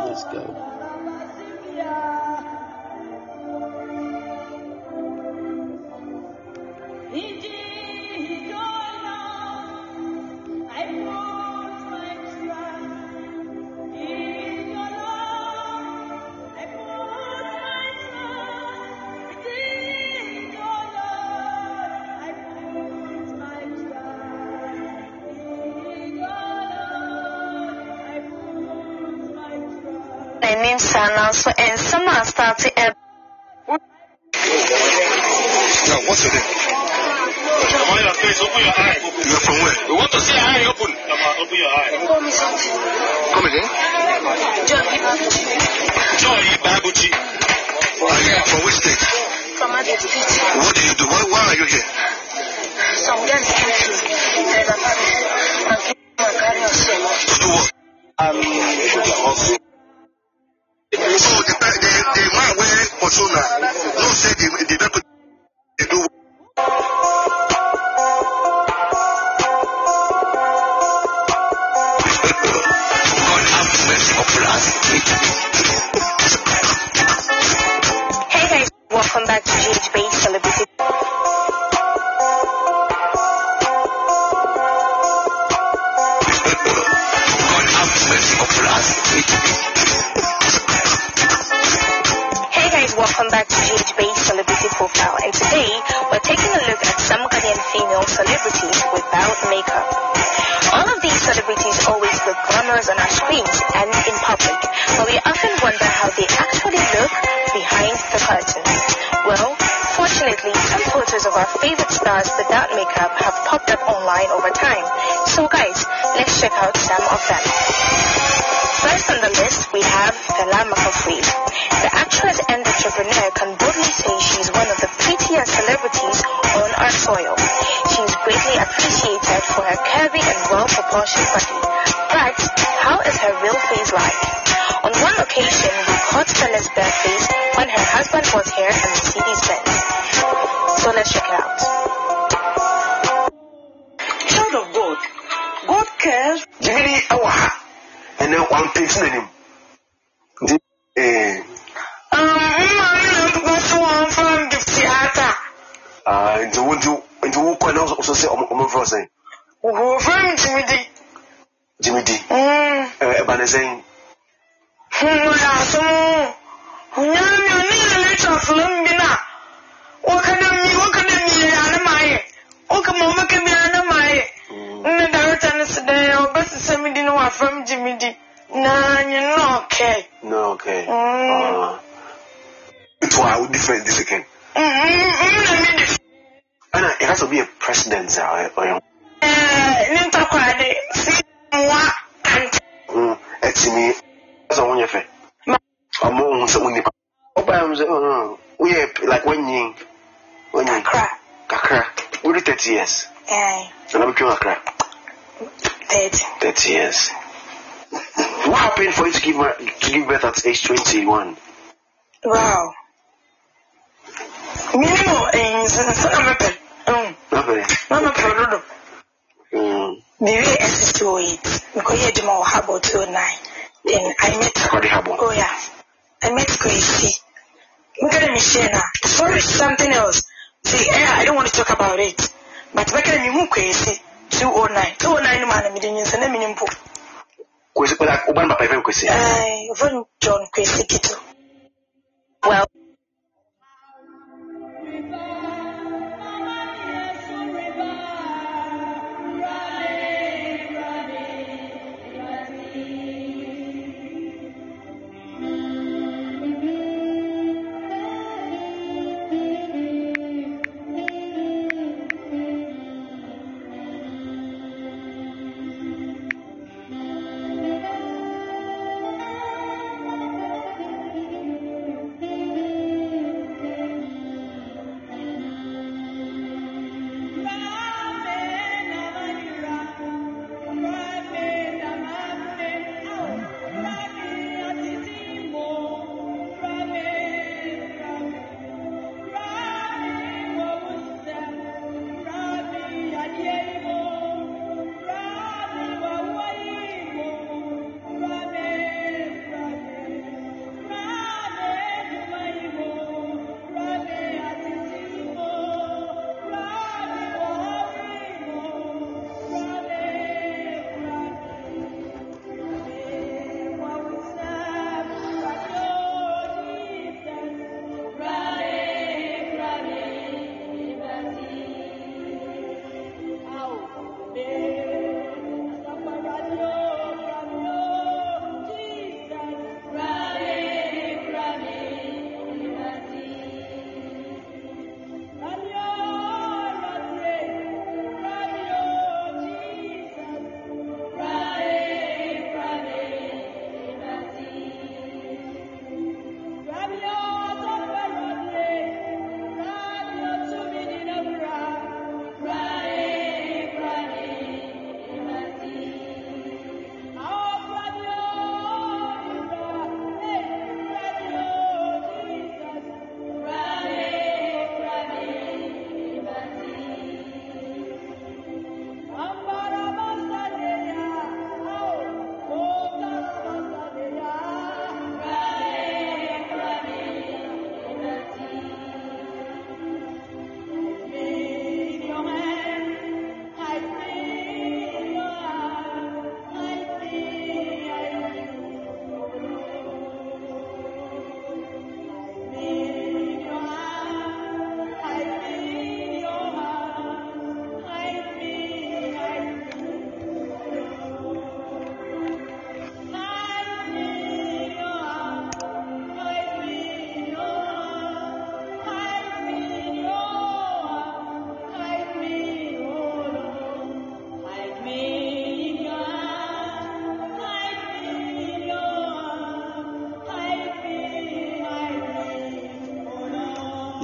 Let's go. So and some are starting. Now, what's your name? You're from where? We want to see your eye open. Open your eye. Come again? Joy Babuchi. From which state? From Abia State. What do you do? Why are you here? Some guys came to the and To do what? So the man where Persona no say the people they do. God have mercy upon us. Hey guys, welcome back to GH Base Celebrity. God have mercy upon us. Welcome back to GH Base Celebrity Profile, and today we're taking a look at some Ghanaian female celebrities without makeup. All of these celebrities always look glamorous on our screens and in public, but we often wonder how they actually look behind the curtains. Well, fortunately, some photos of our favorite stars without makeup have popped up online over time. So guys, let's check out some of them. First on the list, we have Fela Makafui. The actress and entrepreneur can boldly say she's one of the prettiest celebrities on our soil. She's greatly appreciated for her curvy and well-proportioned body. But how is her real face like? On one occasion, we caught Fela's bare face when her husband was here and Mercedes Benz. So let's check it out. Child of God, God cares. Jimmy Awaha. And then one person in him. Into who can also say saying Jimmy D. Ebane saying no, okay. It's why different this again. And it has to be a president, it's me. That's all you I'm on someone. We like when you Kakra. We did 30 years. Yeah. And I'm becoming Kakra. 30 years. What happened for you to give birth at age 21? Wow. Minimum is maybe SS28 because you do Habo 29. Then I met Habo. Oh yeah. I met Crazy. Look at Michelle. Sorry, something else. See, I don't want to talk about it. But back at me, Crazy 209. 209 man, I didn't send a minimum. Kwesi kwa ubani papa hivi kwesi. Von John Kwesi kitu. Well,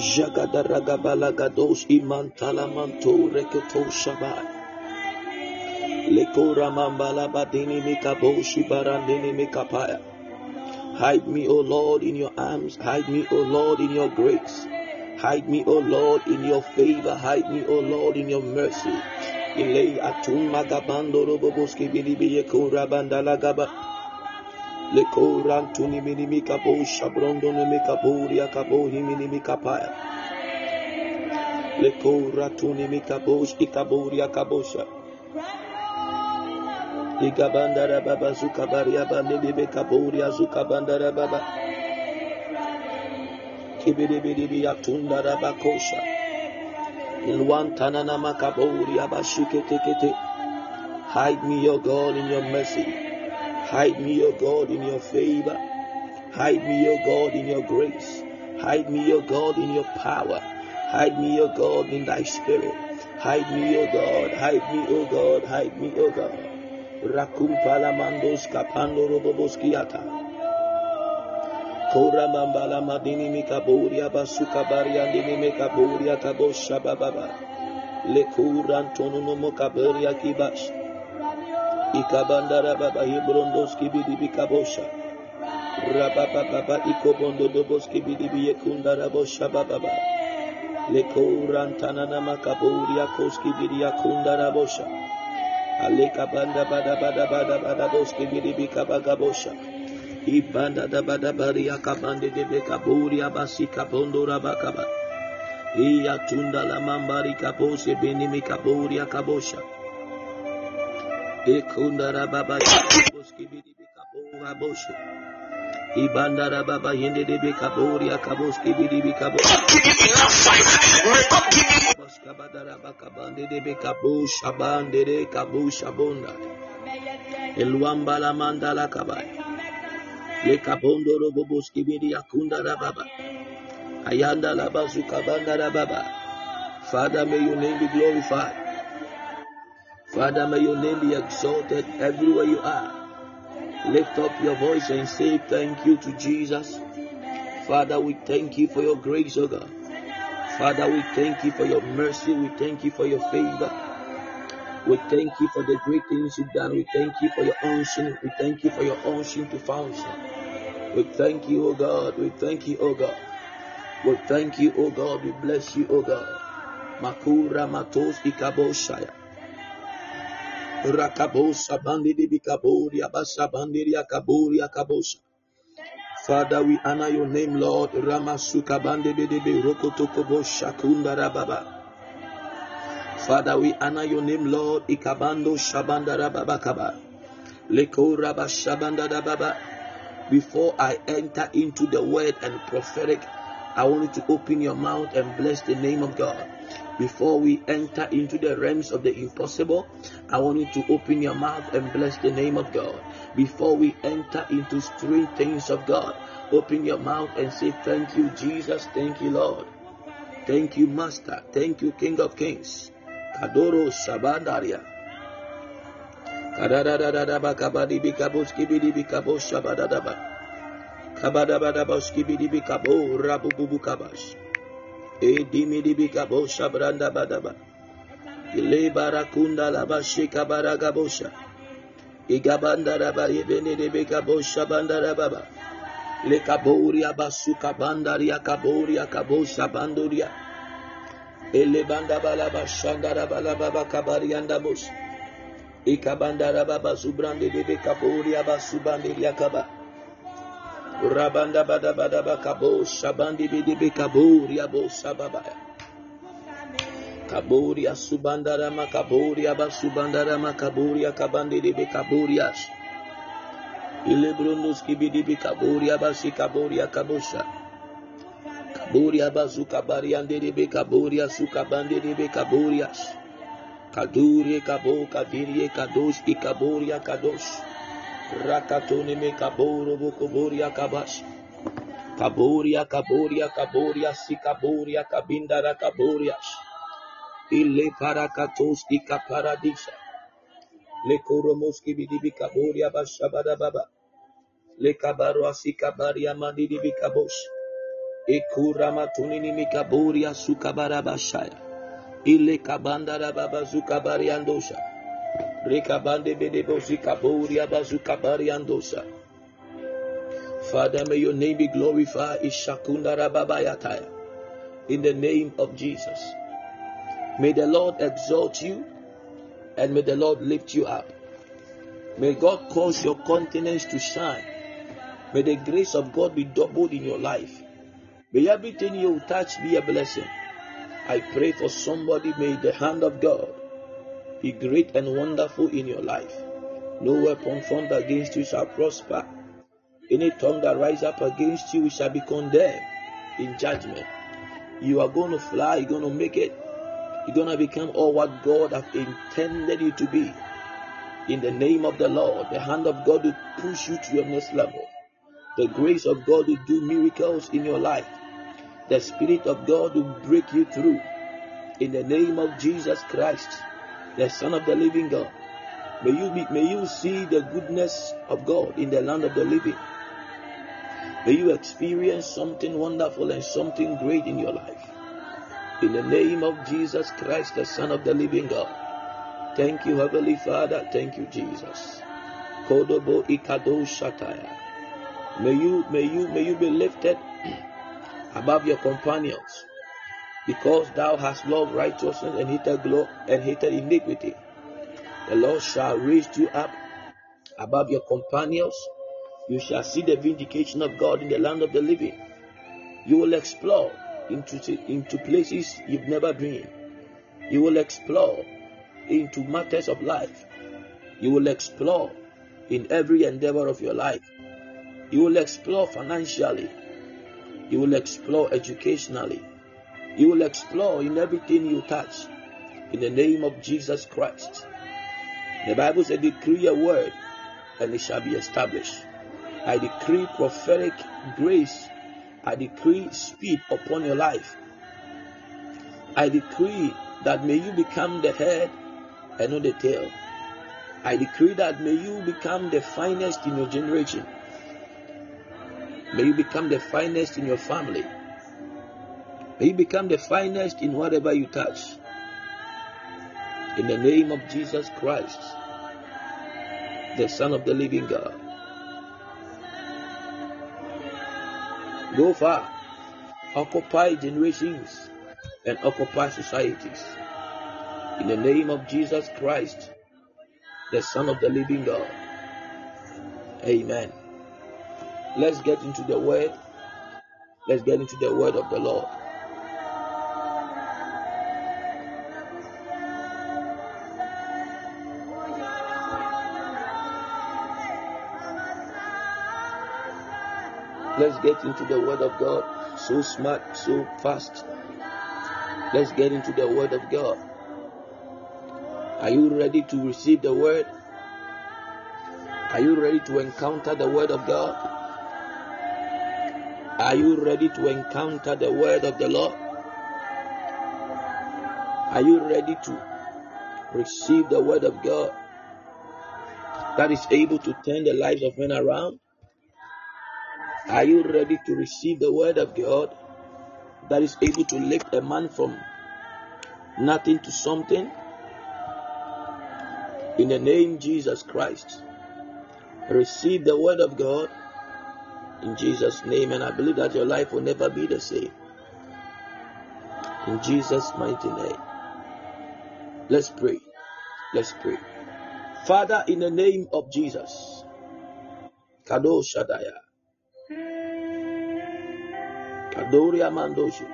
Jagadaragabalagados imantalamanto reketo shabai. Lekora mambala badini mikaboshi barandini mikapaya. Hide me, O Lord, in your arms. Hide me, O Lord, in your grace. Hide me, O Lord, in your favor. Hide me, O Lord, in your mercy. Ilay atum magabando roboboski bilibiye kura bandala gaba. Lekoran tuni minimika bo shabrondo nemika boria kabo himinimika paya. Lekora tuni mika bo ikaboria kabosha. Igabandara baba zukabaria bande bebe kaboria zukabandara baba. Kibidi atundara bakosha. Ilwantanana makaboria bashikete kete. Hide me, O God, in your mercy. Hide me, O God, in your favor. Hide me, O God, in your grace. Hide me, O God, in your power. Hide me, O God, in thy spirit. Hide me, O God. Hide me, O God. Hide me, O God. Rakum palamandos kapando roboboskiata. Kora mambala madini mikaboria basuka bariandini mikaboria kabosha bababa. Lekuran tonuno mokaboria kibash. Ikabandara baba hibrondoski bidibi kabosha. Rababa baba ikobondo doboski bidibi yekunda rabosha bababa. Lekuran tanana makaboria koski bidia kunda rabosha. Aleka banda bada bada bada bada boski bidibi kabagabosha. Ibanda da bada baria kabande de bekaburia basi kabondo rabakaba. Iya tunda la mambari kabose benimi kaburia kabosha. Ekunda rababa boski bidibi kabura bosha. Ibanda rababa yende de bekaburia kaboski bidibi kabosha. Baskabada rabakabande de bekabusha bande de kabusha bonda. Elwamba la mandala kabaya. Le kabondo roboboski bidi akunda rababa. Ayanda la bazuka banda rababa. Father, may your name be glorified. Father, may your name be exalted everywhere you are. Lift up your voice and say thank you to Jesus. Father, we thank you for your grace, O God. Father, we thank you for your mercy. We thank you for your favor. We thank you for the great things you've done. We thank you for your unction. We thank you for your unction to function. We thank you, O God. We thank you, O God. We thank you, O God. We bless you, O God. Makura matos ikaboshaya. Rakabosha bandidi bikaboria basa bandiria kaboria kabosha. Father, we honor your name, Lord. Ramasuka bandidi rokotokobosha kundara baba. Father, we honor your name, Lord. Ikabando shabandara baba kaba. Lekora bashabandara baba. Before I enter into the word and prophetic, I want you to open your mouth and bless the name of God. Before we enter into the realms of the impossible, I want you to open your mouth and bless the name of God. Before we enter into strange things of God, open your mouth and say, thank you, Jesus. Thank you, Lord. Thank you, Master. Thank you, King of Kings. Kadoro Shabandaria. Kadadadadaba kabadi bikaboski bidi bikabo shabadadaba. Kabadabadaboski bidi bikabo rabububu kabash. Edimidi bikabo shabranda badaba. Ile barakunda labashi kabaragabosha. Igabanda raba yebene de bikabo shabanda rababa. Le kaboria basuka bandaria kaboria kabosha banduria. Ele banda balaba shandara balaba kabarianda bosh. Ikabanda baba subrande de kaboria basubande yakaba. Rabanda bada bada bakabo shabandi de kaboria bo sababa. Kaboria subandara makaboria basubandara makaboria kabande de kaborias. Ilebrunus kibidi kaboria basi kaboria kabosha. Kaboria bazuka bariande de kaboria sukabande de kaborias. Kaduri kabo kavirie kadosh ikaboria kadosh. Rakatone me kaboro bokoboria kabash. Kaboria kaboria kaboria sikaboria kabindara kaborias. Ile parakatos ikaparadisha. Le koromoski bidibi kaboria bashabada baba. Le kabaro asikabaria mandidi bikabosh. Ekurama tunini mikaburia sukabarabashaya. Ile kabandara baba zukabariandosha. Rekabande bedebo zikaburia bazukabariandosha. Father, may your name be glorified. Ishakundara babayataya. In the name of Jesus. May the Lord exalt you and may the Lord lift you up. May God cause your countenance to shine. May the grace of God be doubled in your life. May everything you touch be a blessing. I pray for somebody, may the hand of God be great and wonderful in your life. No weapon formed against you shall prosper. Any tongue that rises up against you shall be condemned in judgment. You are going to fly, you're going to make it. You're going to become all what God has intended you to be. In the name of the Lord, the hand of God will push you to your next level. The grace of God will do miracles in your life. The Spirit of God will break you through. In the name of Jesus Christ, the Son of the living God. May you see the goodness of God in the land of the living. May you experience something wonderful and something great in your life. In the name of Jesus Christ, the Son of the living God. Thank you, Heavenly Father. Thank you, Jesus. Kodobo ikado shataya. May you be lifted above your companions, because thou hast loved righteousness and hated iniquity. The Lord shall raise you up above your companions. You shall see the vindication of God in the land of the living. You will explore into places you've never dreamed. You will explore into matters of life. You will explore in every endeavor of your life. You will explore financially. You will explore educationally. You will explore in everything you touch. In the name of Jesus Christ. The Bible says, decree a word and it shall be established. I decree prophetic grace. I decree speed upon your life. I decree that may you become the head and not the tail. I decree that may you become the finest in your generation. May you become the finest in your family. May you become the finest in whatever you touch. In the name of Jesus Christ, the Son of the living God. Go far, occupy generations and occupy societies. In the name of Jesus Christ, the Son of the living God. Amen. Let's get into the word. Let's get into the word of the Lord. Let's get into the word of God. So smart, so fast. Let's get into the word of God. Are you ready to receive the word? Are you ready to encounter the word of God? Are you ready to encounter the word of the Lord? Are you ready to receive the word of God that is able to turn the lives of men around? Are you ready to receive the word of God that is able to lift a man from nothing to something? In the name of Jesus Christ, receive the word of God in Jesus' name, and I believe that your life will never be the same. In Jesus' mighty name. Let's pray. Let's pray. Father, in the name of Jesus, Kado Shadaya, Kadoria Mandoshu.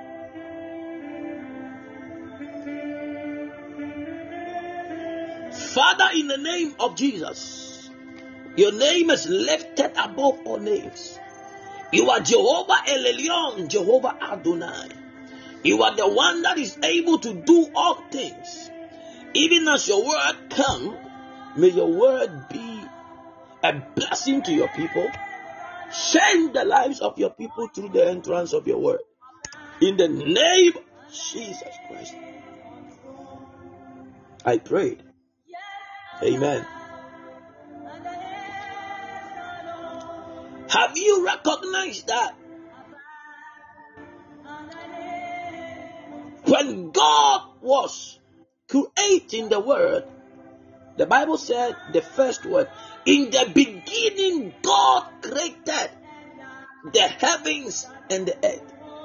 Father, in the name of Jesus, your name is lifted above all names. You are Jehovah El Elyon, Jehovah Adonai. You are the one that is able to do all things. Even as your word come, may your word be a blessing to your people. Change the lives of your people through the entrance of your word. In the name of Jesus Christ, I prayed. Amen. Have you recognized that When God was creating the world, the Bible said the first word, in the beginning God created the heavens and the earth.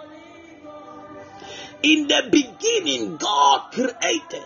In the beginning God created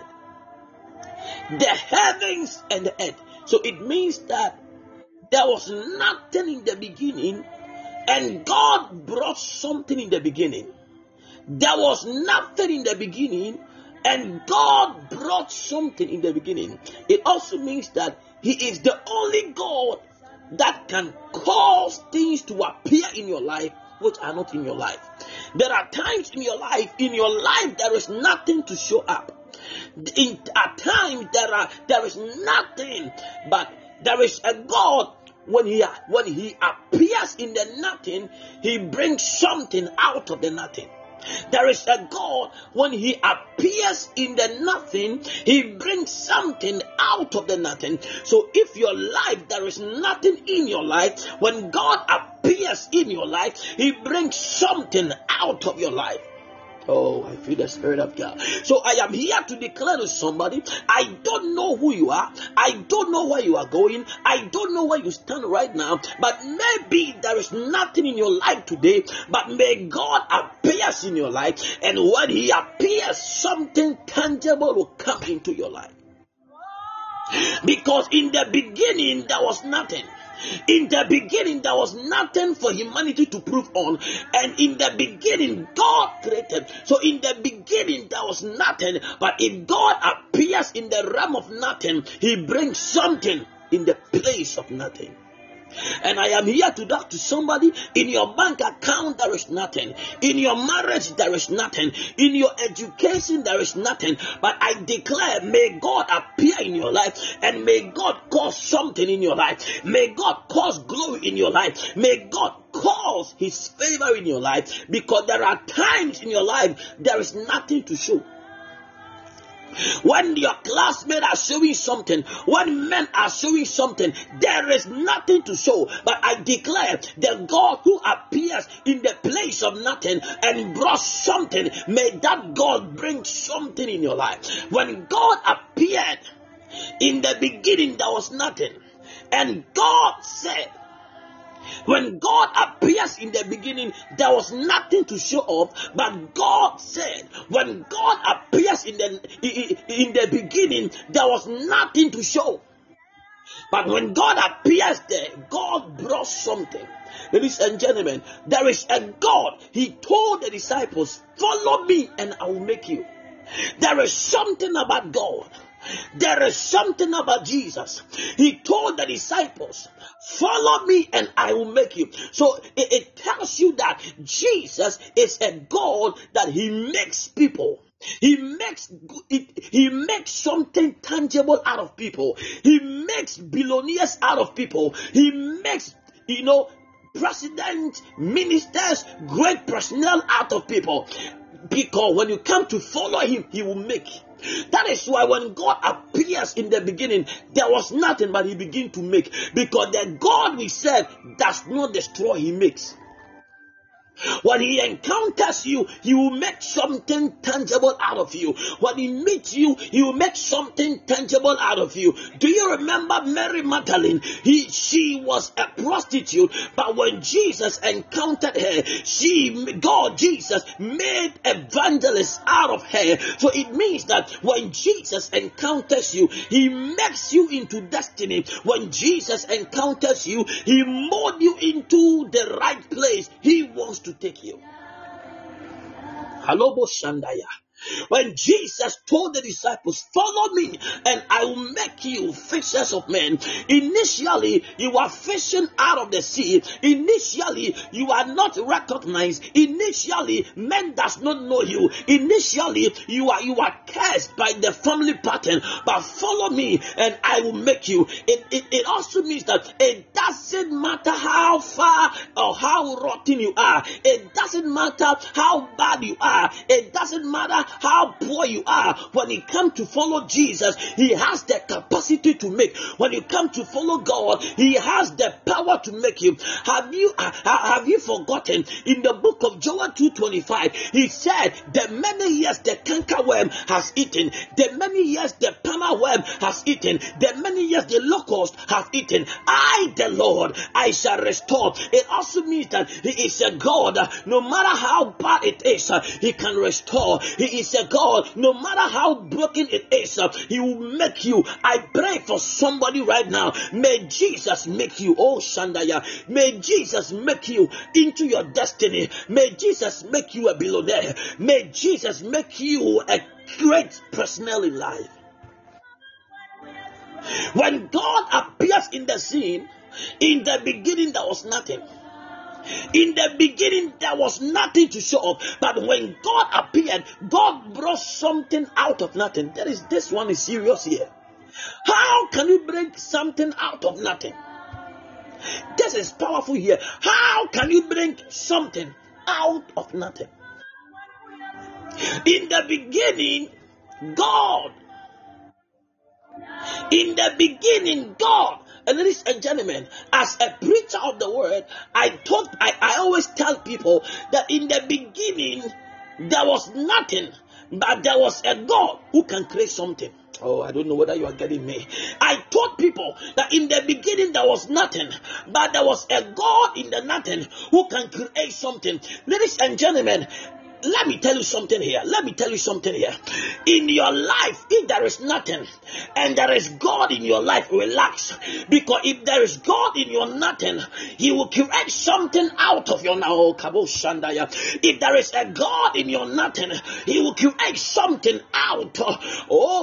the heavens and the earth. So it means that there was nothing in the beginning, and God brought something in the beginning. There was nothing in the beginning, and God brought something in the beginning. It also means that He is the only God that can cause things to appear in your life which are not in your life. There are times in your life there is nothing to show up. At times there is nothing, but there is a God. When he appears in the nothing, He brings something out of the nothing. There is a God, when He appears in the nothing, He brings something out of the nothing. So if your life, there is nothing in your life, when God appears in your life, He brings something out of your life. Oh, I feel the Spirit of God. So I am here to declare to somebody, I don't know who you are. I don't know where you are going. I don't know where you stand right now. But maybe there is nothing in your life today. But may God appear in your life. And when He appears, something tangible will come into your life. Because in the beginning, there was nothing. In the beginning, there was nothing for humanity to prove on. And in the beginning, God created. So in the beginning, there was nothing. But if God appears in the realm of nothing, He brings something in the place of nothing. And I am here to talk to somebody. In your bank account, there is nothing. In your marriage, there is nothing. In your education, there is nothing. But I declare, may God appear in your life, and may God cause something in your life. May God cause glory in your life. May God cause His favor in your life, because there are times in your life there is nothing to show. When your classmates are showing something, when men are showing something, there is nothing to show. But I declare, the God who appears in the place of nothing and brought something, may that God bring something in your life. When God appeared, in the beginning there was nothing. And God said, when God appears in the beginning, there was nothing to show off. But God said, when God appears in the beginning, there was nothing to show. But when God appears there, God brought something. Ladies and gentlemen, there is a God. He told the disciples, follow me and I will make you. There is something about God. There is something about Jesus. He told the disciples, follow me and I will make you. So it tells you that Jesus is a God that He makes people. He makes something tangible out of people. He makes billionaires out of people. He makes, presidents, ministers, great personnel out of people. Because when you come to follow Him, He will make. That is why when God appears in the beginning, there was nothing, but He began to make. Because the God we serve does not destroy, He makes. When He encounters you, He will make something tangible out of you. When He meets you, He will make something tangible out of you. Do you remember Mary Magdalene? She was a prostitute, but when Jesus encountered her, Jesus made evangelists out of her. So it means that when Jesus encounters you, He makes you into destiny. When Jesus encounters you, He molds you into the right place He wants to take you. Halobo Shandaya. When Jesus told the disciples, follow me and I will make you fishers of men. Initially, you are fishing out of the sea. Initially, you are not recognized. Initially, men does not know you. Initially, you are cursed by the family pattern. But follow me and I will make you. It also means that it doesn't matter how far or how rotten you are. It doesn't matter how bad you are. It doesn't matter how poor you are, when you come to follow Jesus, he has the capacity to make. When you come to follow God, he has the power to make you. Have you forgotten in the book of Joel 2:25, he said, the many years the cankerworm has eaten, the many years the palmer worm has eaten, the many years the locust have eaten, I, the Lord, I shall restore. It also means that he is a God, no matter how bad it is, he can restore. He is a God, no matter how broken it is, he will make you. I pray for somebody right now. May Jesus make you. Oh, Shandaya. May Jesus make you into your destiny. May Jesus make you a billionaire. May Jesus make you a great personnel in life. When God appears in the scene, in the beginning there was nothing. In the beginning there was nothing to show up, but when God appeared, God brought something out of nothing. This one is serious here. How can you bring something out of nothing? This is powerful here. How can you bring something out of nothing? In the beginning, God. In the beginning, God. And ladies and gentlemen, as a preacher of the word, I always tell people that in the beginning there was nothing, but there was a God who can create something. Oh, I don't know whether you are getting me. I taught people that in the beginning there was nothing, but there was a God in the nothing who can create something. Ladies and gentlemen, let me tell you something here. In your life, if there is nothing and there is God in your life, relax. Because if there is God in your nothing, he will create something out of your now. If there is a God in your nothing, he will create something out. Oh,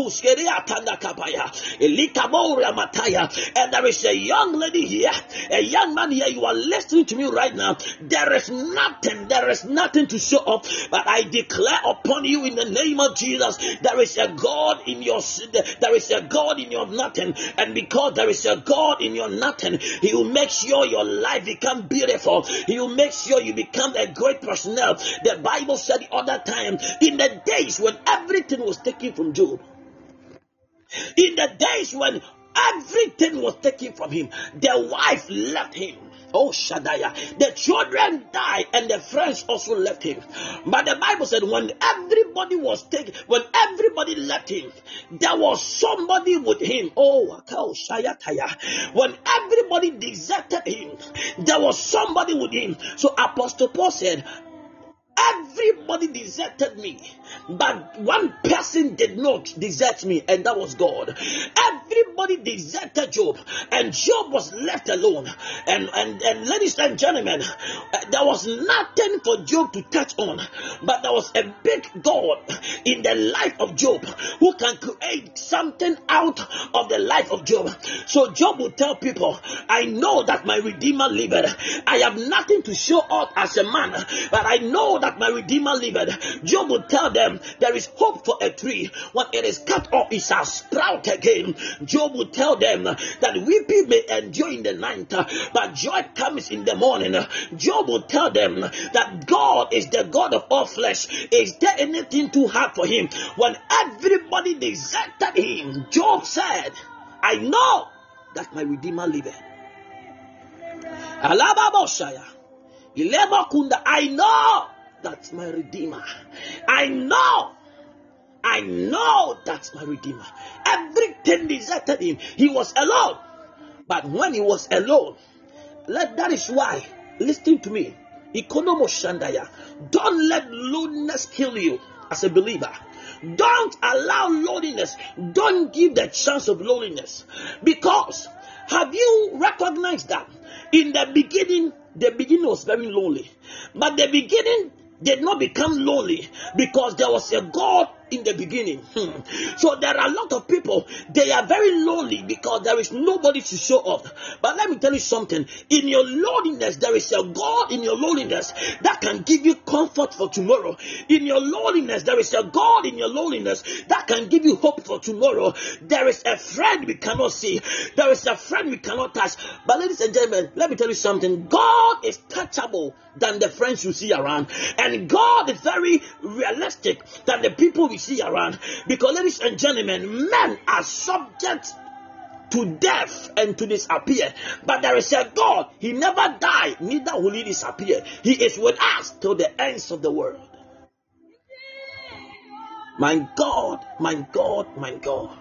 and there is a young lady here, a young man here, you are listening to me right now. There is nothing to show up, but I declare upon you in the name of Jesus, there is a God in your nothing, and because there is a God in your nothing, he will make sure your life become beautiful. He will make sure you become a great personnel. The Bible said the other time, in the days when everything was taken from Job, in the days when everything was taken from him, the wife left him. Oh, Shaddai. The children died and the friends also left him. But the Bible said when everybody was taken, when everybody left him, there was somebody with him. Oh, Shayataya. When everybody deserted him, there was somebody with him. So Apostle Paul said, everybody deserted me, but one person did not desert me, and that was God. Everybody deserted Job, and Job was left alone. And ladies and gentlemen, there was nothing for Job to touch on, but there was a big God in the life of Job who can create something out of the life of Job. So Job would tell people, I know that my Redeemer liveth. I have nothing to show up as a man, but I know that my Redeemer liveth. Job would tell them there is hope for a tree. When it is cut off, it shall sprout again. Job would tell them that weeping may endure in the night, but joy comes in the morning. Job would tell them that God is the God of all flesh. Is there anything too hard for him? When everybody deserted him, Job said, I know that my Redeemer liveth. I know that's my Redeemer. I know that's my Redeemer. Everything deserted him. He was alone. But when he was alone, that is why, listen to me, don't let loneliness kill you as a believer. Don't allow loneliness. Don't give the chance of loneliness. Because have you recognized that in the beginning was very lonely, but the beginning did not become lonely because there was a God in the beginning. So there are a lot of people, they are very lonely because there is nobody to show up. But let me tell you something. In your loneliness, there is a God in your loneliness that can give you comfort for tomorrow. In your loneliness, there is a God in your loneliness that can give you hope for tomorrow. There is a friend we cannot see. There is a friend we cannot touch. But ladies and gentlemen, let me tell you something. God is touchable than the friends you see around. And God is very realistic than the people we see around. Because ladies and gentlemen, men are subject to death and to disappear. But there is a God. He never died, neither will he disappear. He is with us till the ends of the world. My God, my God, my God.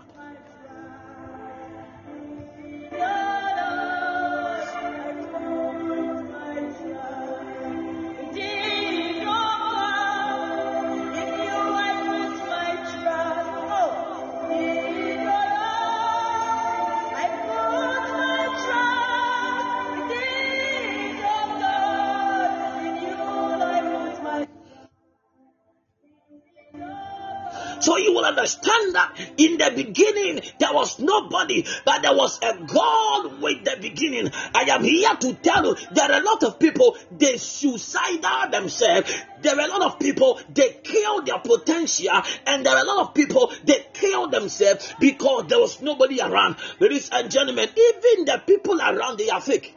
So you will understand that in the beginning there was nobody, but there was a God with the beginning. I am here to tell you there are a lot of people, they suicidal themselves. There are a lot of people, they kill their potential, and there are a lot of people, they kill themselves because there was nobody around. Ladies and gentlemen, even the people around, they are fake.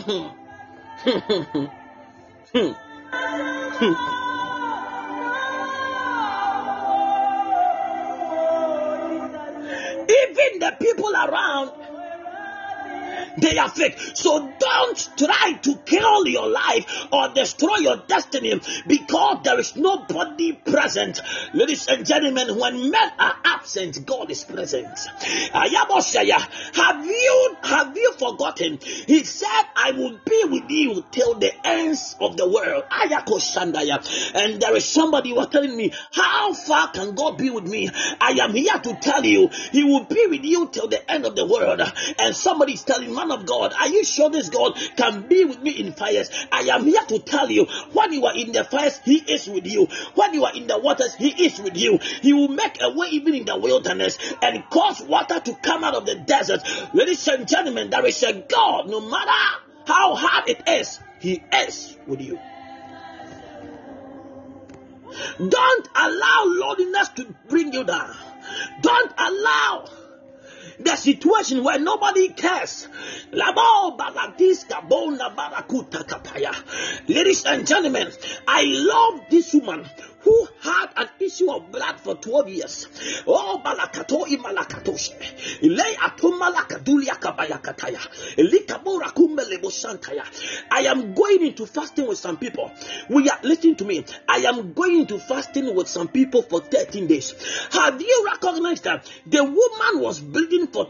Even the people around, they are fake. So don't try to kill your life or destroy your destiny because there is nobody present. Ladies and gentlemen, when men are absent, God is present. Have you forgotten? He said, I will be with you till the ends of the world. And there is somebody who was telling me, how far can God be with me? I am here to tell you, he will be with you till the end of the world. And somebody is telling, man of God, are you sure this God can be with me in fires? I am here to tell you, when you are in the fires, he is with you. When you are in the waters, he is with you. He will make a way even in the wilderness and cause water to come out of the desert. Ladies and gentlemen, there is a God, no matter how hard it is, he is with you. Don't allow loneliness to bring you down. Don't allow the situation where nobody cares. Ladies and gentlemen, I love this woman who had an issue of blood for 12 years. Oh, balakato imalakatoshe. Ilay atomalakadulia kabayakataya. Elikabora kumbelebo santaya. I am going into fasting with some people. Listen to me. I am going into fasting with some people for 13 days. Have you recognized that the woman was bleeding for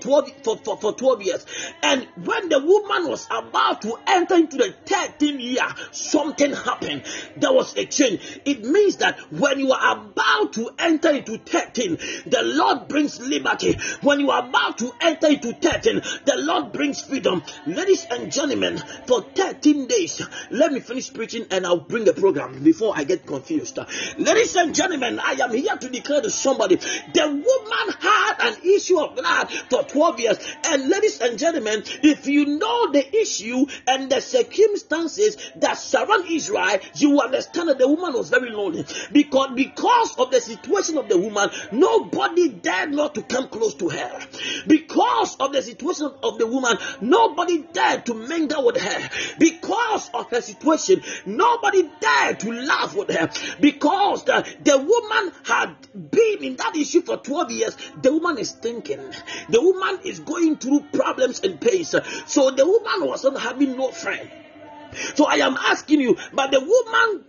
12 years? And when the woman was about to enter into the 13th year, something happened. There was a change. It means that when you are about to enter into 13, the Lord brings liberty. When you are about to enter into 13, the Lord brings freedom. Ladies and gentlemen, for 13 days, let me finish preaching and I'll bring the program before I get confused. Ladies and gentlemen, I am here to declare to somebody, the woman had an issue of blood for 12 years. And ladies and gentlemen, if you know the issue and the circumstances that surround Israel, you understand that the woman was very lonely. Because of the situation of the woman, nobody dared not to come close to her. Because of the situation of the woman, nobody dared to mingle with her. Because of her situation, nobody dared to laugh with her. Because the woman had been in that issue for 12 years, the woman is thinking. The woman is going through problems and pains. So the woman was not having no friend. So I am asking you, but the woman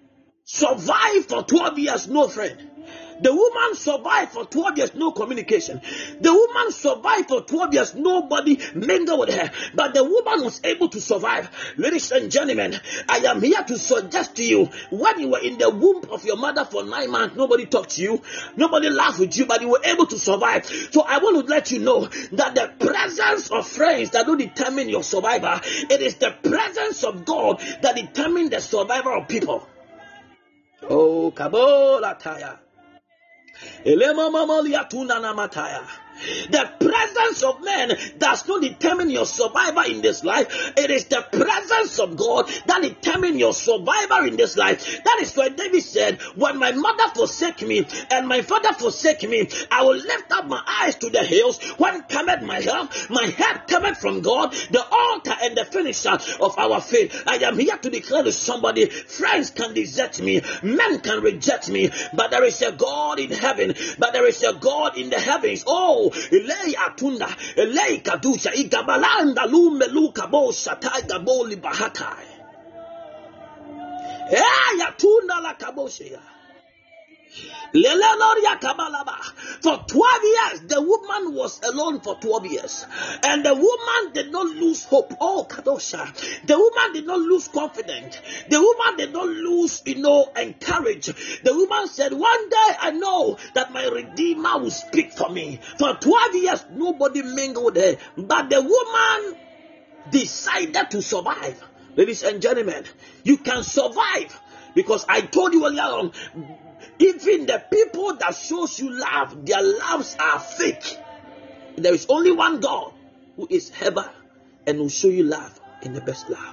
survived for 12 years, no friend. The woman survived for 12 years, no communication. The woman survived for 12 years, nobody mingled with her. But the woman was able to survive. Ladies and gentlemen, I am here to suggest to you, when you were in the womb of your mother for 9 months, nobody talked to you, nobody laughed with you, but you were able to survive. So I want to let you know that the presence of friends that don't determine your survival, it is the presence of God that determines the survival of people. Oh, Kabolataya. The presence of men does not determine your survival in this life. It is the presence of God that determines your survival in this life. That is why David said, when my mother forsake me and my father forsake me, I will lift up my eyes to the hills. When cometh my help? My help cometh from God, the author and the finisher of our faith. I am here to declare to somebody, friends can desert me, men can reject me, but there is a God in heaven, but there is a God in the heavens. Oh, Elei Atunda, Elei Kadusha, Igabalanda Lumeluka Bo Shatai Gaboli Bahatai. Yatunda la Kaboshia. For 12 years, the woman was alone for 12 years. And the woman did not lose hope. Oh, Kadosha. The woman did not lose confidence. The woman did not lose, encourage. The woman said, one day I know that my Redeemer will speak for me. For 12 years, nobody mingled her. But the woman decided to survive. Ladies and gentlemen, you can survive. Because I told you earlier on, even the people that shows you love, their loves are fake. There is only one God who is ever and will show you love in the best love.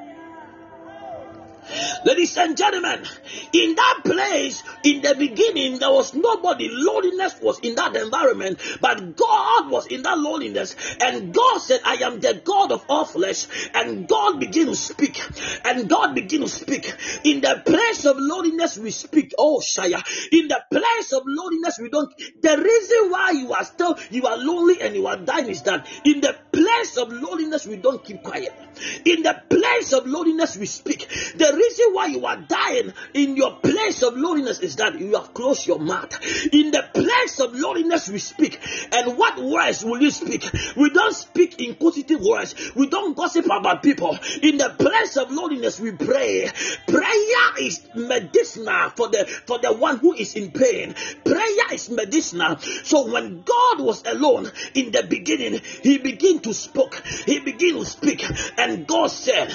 Ladies and gentlemen, in that place, in the beginning, there was nobody. Loneliness was in that environment, but God was in that loneliness. And God said, I am the God of all flesh. And God began to speak. And God began to speak. In the place of loneliness, we speak. Oh, Shia. In the place of loneliness, we don't. The reason why you are lonely and you are dying is that in the place of loneliness, we don't keep quiet. In the place of loneliness, we speak. The reason why you are dying in your place of loneliness is that you have closed your mouth. In the place of loneliness, we speak. And what words will you speak? We don't speak inquisitive words. We don't gossip about people. In the place of loneliness, we pray. Prayer is medicinal for the one who is in pain. Prayer is medicinal. So when God was alone in the beginning, he began to speak. He began to speak. And God said,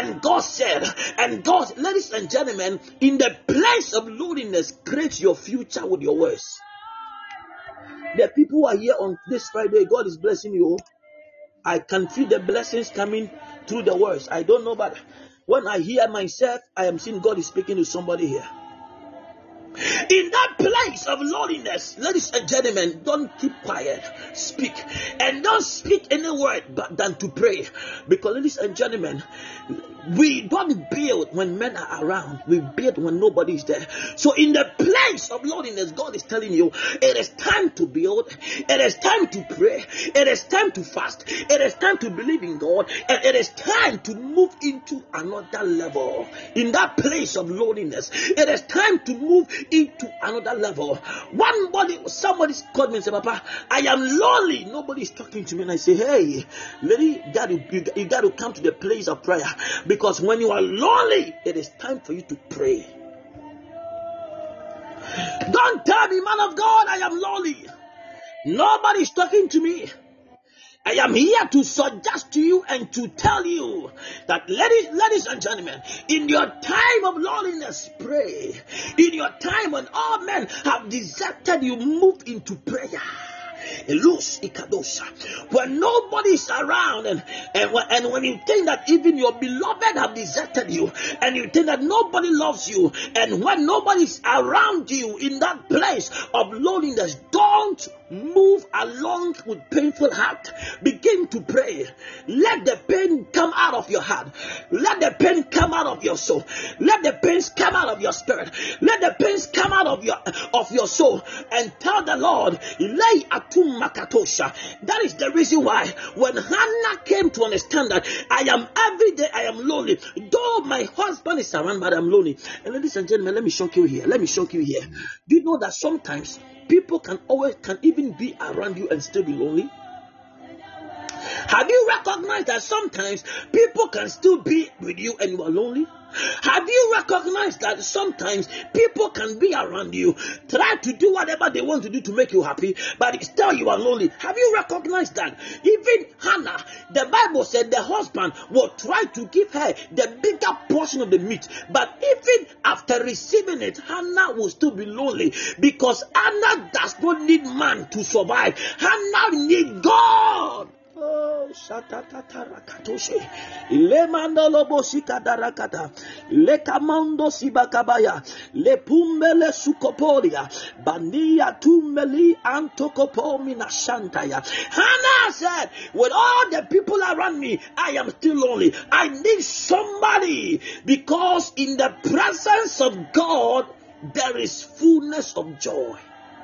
ladies and gentlemen, in the place of loneliness, create your future with your words. The people who are here on this Friday, God is blessing you. I can feel the blessings coming through the words. I don't know, but when I hear myself, I am seeing God is speaking to somebody here. In that place of loneliness, ladies and gentlemen, don't keep quiet. Speak. And don't speak any word but than to pray. Because, ladies and gentlemen, we don't build when men are around. We build when nobody is there. So in the place of loneliness, God is telling you, it is time to build. It is time to pray. It is time to fast. It is time to believe in God. And it is time to move into another level. In that place of loneliness, it is time to move into another level. Somebody called me and said, Papa, I am lonely. Nobody is talking to me. And I say, hey, lady, you got to come to the place of prayer. Because when you are lonely, it is time for you to pray. Don't tell me, man of God, I am lonely. Nobody is talking to me. I am here to suggest to you and to tell you that, ladies and gentlemen, in your time of loneliness, pray. In your time when all men have deserted you, move into prayer. When nobody is around and when you think that even your beloved have deserted you and you think that nobody loves you, and when nobody is around you in that place of loneliness, don't move along with painful heart. Begin to pray. Let the pain come out of your heart. Let the pain come out of your soul. Let the pains come out of your spirit. Let the pains come out of your soul, and tell the Lord, lay atum makatosha. That is the reason why when Hannah came to understand that every day I am lonely, though my husband is around, but I'm lonely. And ladies and gentlemen, let me shock you here. Do you know that sometimes people can even be around you and still be lonely? Have you recognized that sometimes people can still be with you and you are lonely? Have you recognized that sometimes people can be around you, try to do whatever they want to do to make you happy, but still you are lonely? Have you recognized that? Even Hannah, the Bible said the husband will try to give her the bigger portion of the meat, but even after receiving it, Hannah will still be lonely, because Hannah does not need man to survive. Hannah needs God. Oh, Shatatarakatoshe. Ilemandolo bosika darakata. Lekamando sibakabaya. Lepumbele sukoporia. Bandia tumeli antokopomina shantaya. Hannah said, with all the people around me, I am still lonely. I need somebody, because in the presence of God, there is fullness of joy.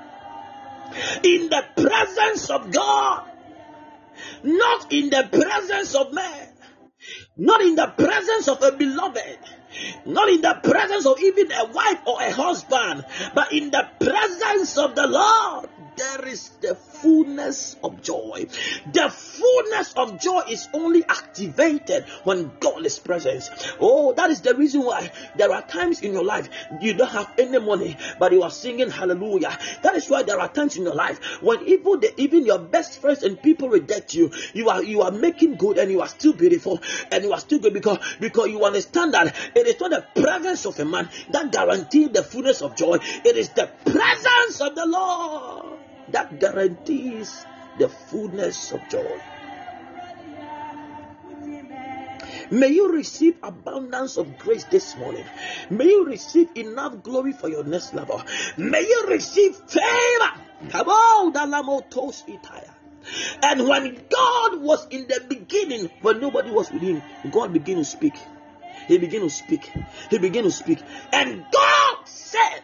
In the presence of God, not in the presence of man, not in the presence of a beloved, not in the presence of even a wife or a husband, but in the presence of the Lord, there is the fullness of joy. The fullness of joy is only activated when God is present. Oh, that is the reason why there are times in your life you don't have any money, but you are singing hallelujah. That is why there are times in your life when even your best friends and people reject you, you are making good and you are still beautiful and you are still good, because you understand that it is not the presence of a man that guarantees the fullness of joy. It is the presence of the Lord that guarantees the fullness of joy. May you receive abundance of grace this morning. May you receive enough glory for your next level. May you receive favor. And when God was in the beginning, when nobody was with him, God began to speak. He began to speak. He began to speak. And God said,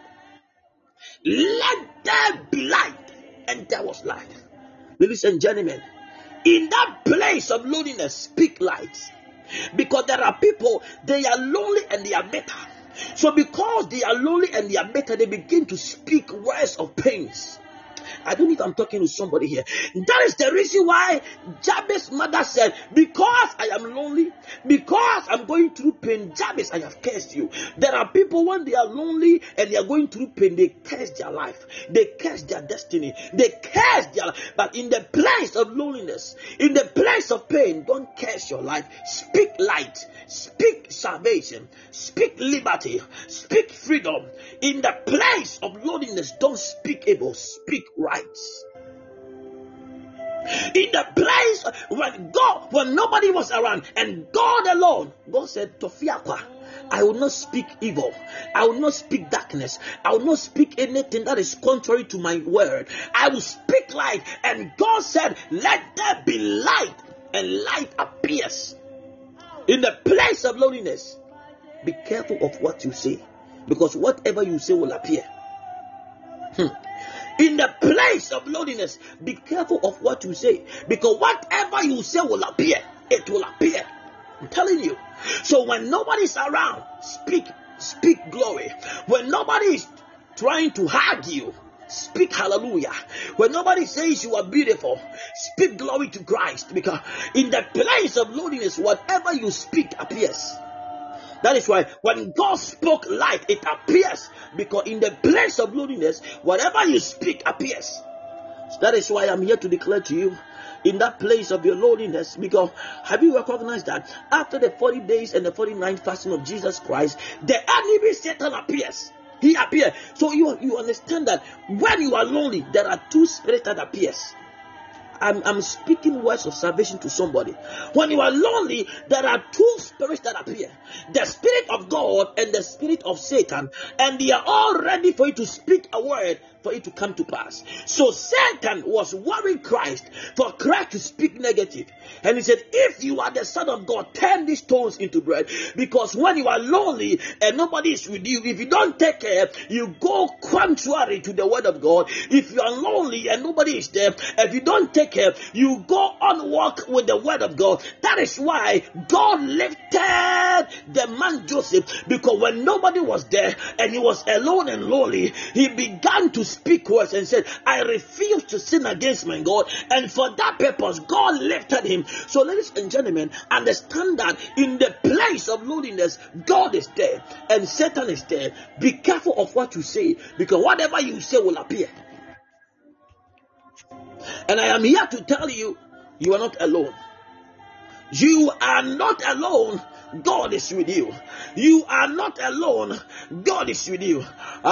let there be light. And there was light. Ladies and gentlemen, in that place of loneliness, speak light. Because there are people, they are lonely and they are bitter. So because they are lonely and they are bitter, they begin to speak words of pains. I don't know if I'm talking to somebody here. That is the reason why Jabez's mother said, because I am lonely, because I'm going through pain, Jabez, I have cursed you. There are people when they are lonely and they are going through pain, they curse their life. They curse their destiny. They curse their life. But in the place of loneliness, in the place of pain, don't curse your life. Speak light. Speak salvation. Speak liberty. Speak freedom. In the place of loneliness, don't speak evil. Speak right. In the place when nobody was around and God alone, God said, Tofiakwa, I will not speak evil. I will not speak darkness. I will not speak anything that is contrary to my word. I will speak light. And God said, let there be light. And light appears. In the place of loneliness, be careful of what you say, because whatever you say will appear. In the place of loneliness, be careful of what you say, because whatever you say will appear. It will appear. I'm telling you. So when nobody is around, speak glory. When nobody is trying to hug you, speak hallelujah. When nobody says you are beautiful, speak glory to Christ, because in the place of loneliness, whatever you speak appears. That is why when God spoke light, it appears, because in the place of loneliness, whatever you speak appears. So that is why I'm here to declare to you, in that place of your loneliness, because have you recognized that after the 40 days and the 49th fasting of Jesus Christ, the enemy Satan appears. He appears. So you understand that when you are lonely, there are two spirits that appears. I'm speaking words of salvation to somebody. When you are lonely, there are two spirits that appear. The spirit of God and the spirit of Satan. And they are all ready for you to speak a word for it to come to pass. So Satan was worrying Christ for Christ to speak negative. And he said, if you are the Son of God, turn these stones into bread. Because when you are lonely and nobody is with you, if you don't take care, you go contrary to the word of God. If you are lonely and nobody is there, if you don't take care, you go on walk with the word of God. That that is why God lifted the man Joseph, because when nobody was there and he was alone and lonely, he began to speak words and said, I refuse to sin against my God, and for that purpose God lifted him. So ladies and gentlemen, understand that in the place of loneliness, God is there and Satan is there. Be careful of what you say, because whatever you say will appear. And I am here to tell you, you are not alone. You are not alone. God is with you. You are not alone. God is with you.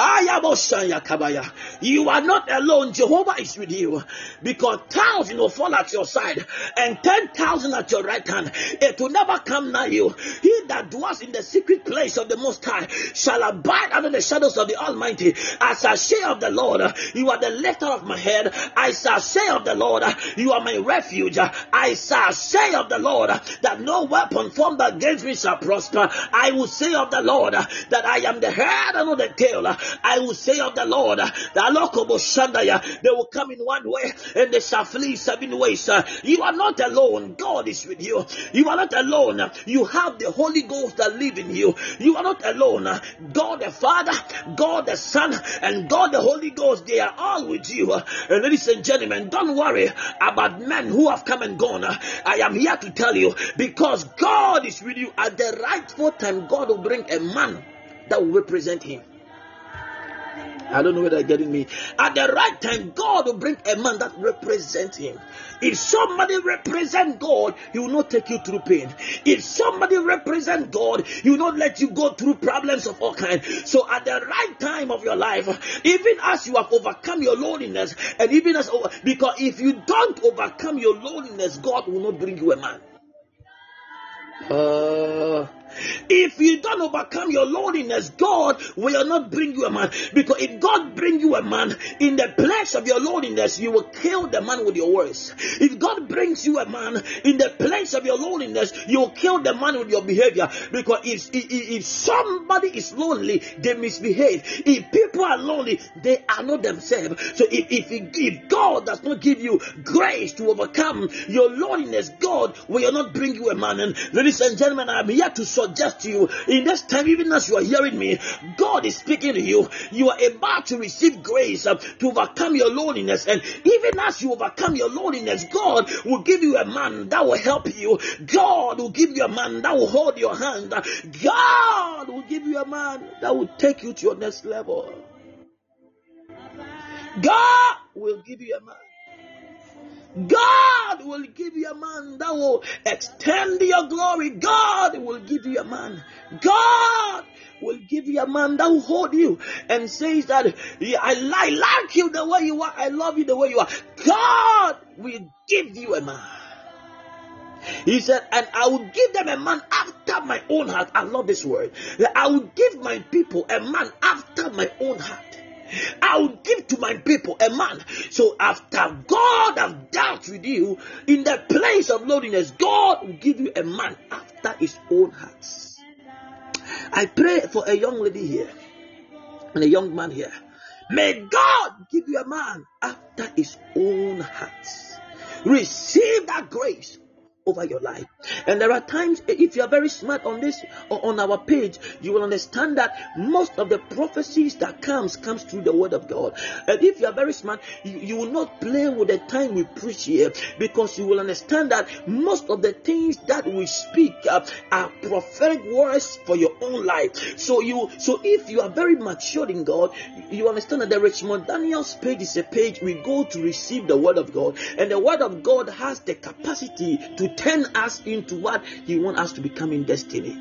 You are not alone. Jehovah is with you. Because 1,000 will fall at your side and 10,000 at your right hand. It will never come nigh you. He that dwells in the secret place of the Most High shall abide under the shadows of the Almighty. As I say of the Lord, you are the lifter of my head. I shall say of the Lord, you are my refuge. I shall say of the Lord, that no weapon formed against me shall prosper. I will say of the Lord, that I am the head and not the tail. I will say of the Lord, that they will come in one way and they shall flee 7 ways. You are not alone. God is with you. You are not alone. You have the Holy Ghost that live in you. You are not alone. God the Father, God the Son, and God the Holy Ghost, they are all with you. And ladies and gentlemen, don't worry about men who have come and gone. I am here to tell you, because God is with you, at the rightful time, God will bring a man that will represent him. I don't know whether you're getting me. At the right time, God will bring a man that represents him. If somebody represents God, he will not take you through pain. If somebody represents God, he will not let you go through problems of all kinds. So at the right time of your life, even as you have overcome your loneliness, and even as, because if you don't overcome your loneliness, God will not bring you a man. If you don't overcome your loneliness, God will not bring you a man. Because if God bring you a man, in the place of your loneliness, you will kill the man with your words. If God brings you a man, in the place of your loneliness, you will kill the man with your behavior. Because if somebody is lonely, they misbehave. If people are lonely, they are not themselves. So if God does not give you grace to overcome your loneliness, God will not bring you a man. And ladies and gentlemen, I'm here to suggest to you, in this time, even as you are hearing me, God is speaking to you. You are about to receive grace to overcome your loneliness. And even as you overcome your loneliness, God will give you a man that will help you. God will give you a man that will hold your hand. God will give you a man that will take you to your next level. God will give you a man. God will give you a man that will extend your glory. God will give you a man. God will give you a man that will hold you and says that I like you the way you are. I love you the way you are. God will give you a man. He said, and I will give them a man after my own heart. I love this word. I will give my people a man after my own heart. I will give to my people a man. So after God has dealt with you in the place of loneliness, God will give you a man after his own heart. I pray for a young lady here and a young man here. May God give you a man after his own heart. Receive that grace over your life. And there are times, if you are very smart on this or on our page, you will understand that most of the prophecies that comes through the word of God. And if you are very smart, you will not play with the time we preach here, because you will understand that most of the things that we speak are prophetic words for your own life. So if you are very matured in God, you understand that the Richmond Daniels page is a page we go to receive the word of God, and the word of God has the capacity to turn us into what He wants us to become in destiny.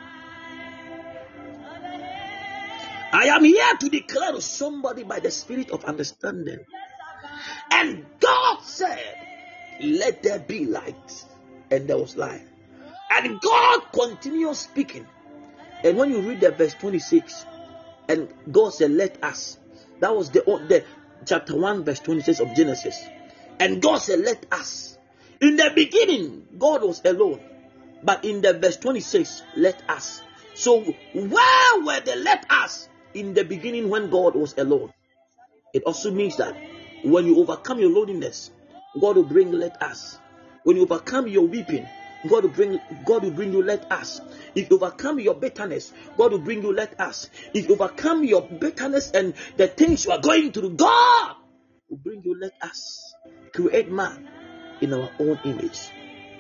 I am here to declare to somebody by the spirit of understanding. And God said, let there be light. And there was light. And God continued speaking. And when you read the verse 26, and God said, let us. That was the chapter 1 verse 26 of Genesis. And God said, let us. In the beginning, God was alone. But in the verse 26, let us. So where were the let us in the beginning when God was alone? It also means that when you overcome your loneliness, God will bring let us. When you overcome your weeping, God will bring you let us. If you overcome your bitterness, God will bring you let us. If you overcome your bitterness and the things you are going through, God will bring you let us. Create man in our own image.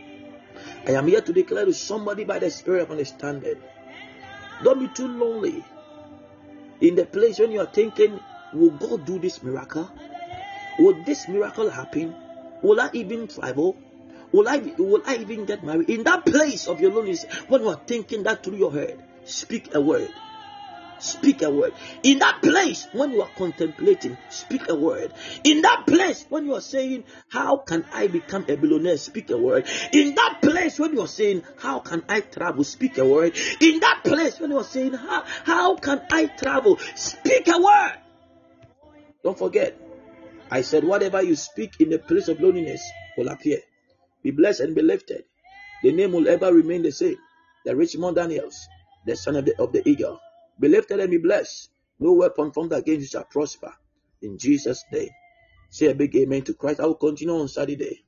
I am here to declare to somebody by the Spirit of understanding. Don't be too lonely. In the place when you are thinking, will God do this miracle? Will this miracle happen? Will I even travel? Will I even get married? In that place of your loneliness, when you are thinking that through your head, speak a word. Speak a word. In that place, when you are contemplating, speak a word. In that place, when you are saying, how can I become a billionaire? Speak a word. In that place, when you are saying, how can I travel? Speak a word. In that place, when you are saying, how can I travel? Speak a word. Don't forget, I said, whatever you speak in the place of loneliness will appear. Be blessed and be lifted. The name will ever remain the same. The Richmond Daniels, the son of the eagle. Be lifted and be blessed. No weapon formed against you shall prosper. In Jesus' name. Say a big amen to Christ. I will continue on Saturday.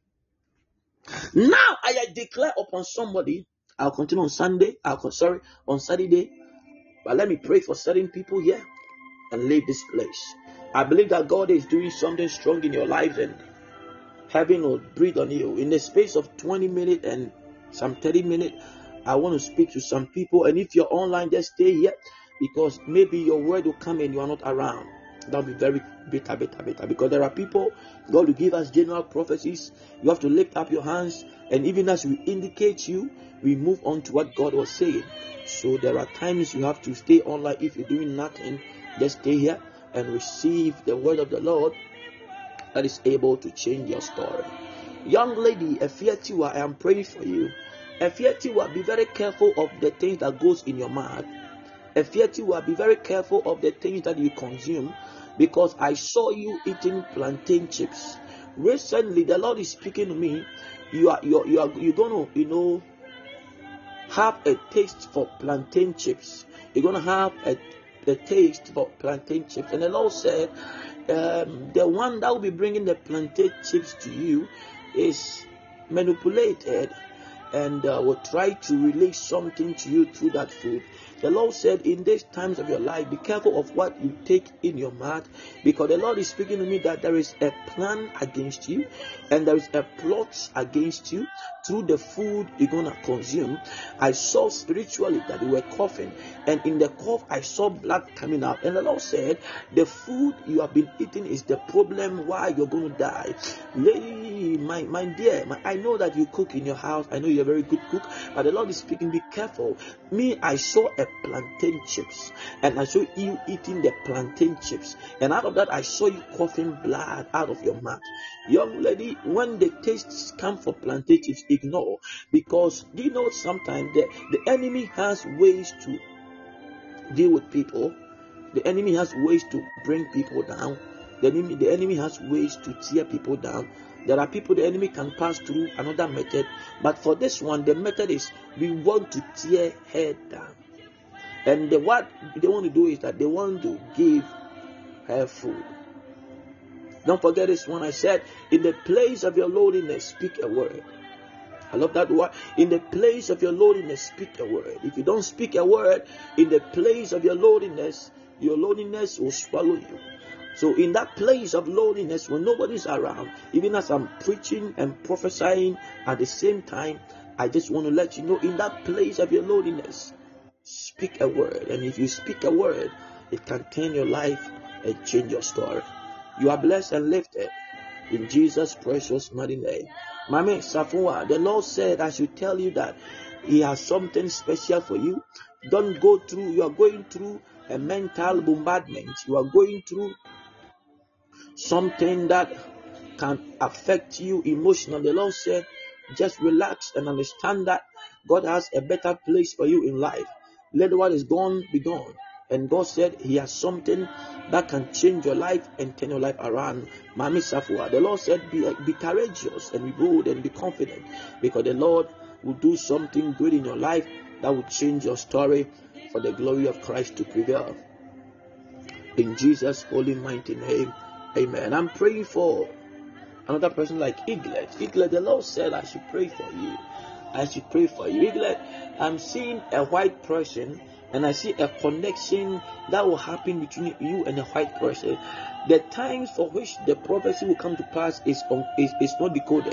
Now I declare upon somebody. I'll continue on Sunday. On Saturday. But let me pray for certain people here and leave this place. I believe that God is doing something strong in your life, and heaven will breathe on you. In the space of 20 minutes and some 30 minutes, I want to speak to some people. And if you're online, just stay here, because maybe your word will come and you are not around. That'll be very bitter. Because there are people, God will give us general prophecies. You have to lift up your hands, and even as we indicate you, we move on to what God was saying. So there are times you have to stay online. If you're doing nothing, just stay here and receive the word of the Lord that is able to change your story. Young lady, Efiatiwa, I am praying for you. Efiatiwa, be very careful of the things that goes in your mouth. Efiatiwa, be very careful of the things that you consume, because I saw you eating plantain chips. Recently, the Lord is speaking to me. You're gonna, have a taste for plantain chips. You're gonna have a taste for plantain chips. And the Lord said, the one that will be bringing the plantain chips to you is manipulated and will try to release something to you through that food. The Lord said, in these times of your life, be careful of what you take in your mouth, because the Lord is speaking to me that there is a plan against you and there is a plot against you through the food you're going to consume. I saw spiritually that you were coughing, and in the cough I saw blood coming out. And the Lord said, the food you have been eating is the problem why you're going to die. My dear, I know that you cook in your house. I know you're a very good cook, but the Lord is speaking, be careful. Me, I saw a plantain chips, and I saw you eating the plantain chips, and out of that I saw you coughing blood out of your mouth. Young lady, when the tastes come for plantain chips, ignore, because do you know sometimes the enemy has ways to deal with people. The enemy has ways to bring people down. The enemy has ways to tear people down. There are people the enemy can pass through another method, but for this one, the method is we want to tear her down. And what they want to do is that they want to give her food. Don't forget this one. I said, in the place of your loneliness, speak a word. I love that word. In the place of your loneliness, speak a word. If you don't speak a word, in the place of your loneliness will swallow you. So in that place of loneliness, when nobody's around, even as I'm preaching and prophesying at the same time, I just want to let you know, in that place of your loneliness, speak a word. And if you speak a word, it can turn your life and change your story. You are blessed and lifted in Jesus' precious mighty name. Mami Safunwa, the Lord said I should tell you that He has something special for you. Don't go through, you are going through a mental bombardment. You are going through something that can affect you emotionally. The Lord said, just relax and understand that God has a better place for you in life. Let what is gone be gone. And God said He has something that can change your life and turn your life around. Mami Safua, the Lord said, be courageous and be bold and be confident, because the Lord will do something good in your life that will change your story for the glory of Christ to prevail. In Jesus' holy mighty name, amen. I'm praying for another person like Eaglet. Eaglet, the Lord said I should pray for you. I should pray for you. Eaglet, I'm seeing a white person, and I see a connection that will happen between you and a white person. The times for which the prophecy will come to pass is not decoded.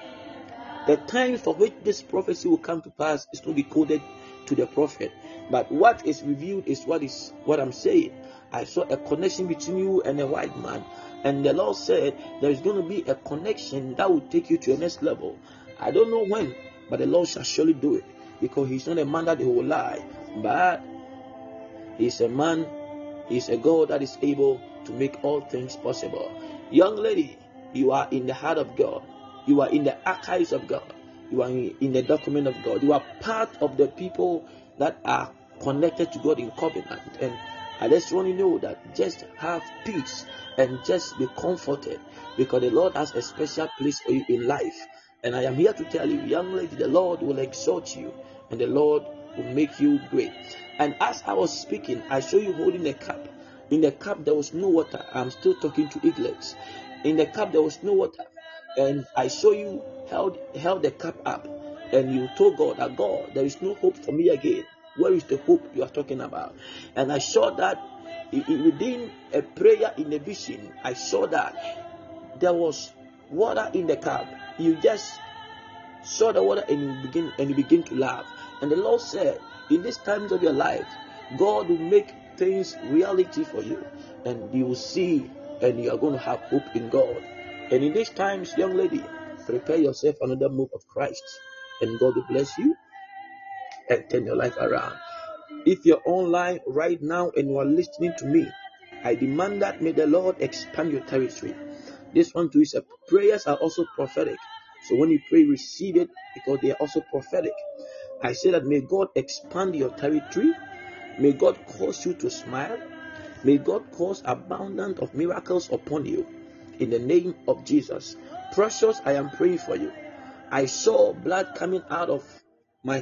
The times for which this prophecy will come to pass is not decoded to the prophet. But what is revealed is what I'm saying. I saw a connection between you and a white man, and the Lord said there is going to be a connection that will take you to your next level. I don't know when, but the Lord shall surely do it, because He's not a man that He will lie, but He's a man, He's a God that is able to make all things possible. Young lady, you are in the heart of God. You are in the archives of God. You are in the document of God. You are part of the people that are connected to God in covenant. And I just want to know that just have peace and just be comforted, because the Lord has a special place for you in life. And I am here to tell you, young lady, the Lord will exalt you and the Lord will make you great. And as I was speaking, I saw you holding a cup. In the cup there was no water. I'm still talking to eaglets. In the cup there was no water. And I saw you held the cup up, and you told God that, God, there is no hope for me again. Where is the hope you are talking about? And I saw that within a prayer in a vision, I saw that there was water in the cup. You just saw the water and you begin to laugh. And the Lord said, in these times of your life, God will make things reality for you, and you will see, and you are going to have hope in God. And in these times, young lady, prepare yourself another move of Christ, and God will bless you and turn your life around. If you're online right now and you are listening to me, I demand that may the Lord expand your territory. This one too is prayers are also prophetic. So when you pray, receive it, because they are also prophetic. I say that may God expand your territory. May God cause you to smile. May God cause abundance of miracles upon you. In the name of Jesus. Precious, I am praying for you. I saw blood coming out of my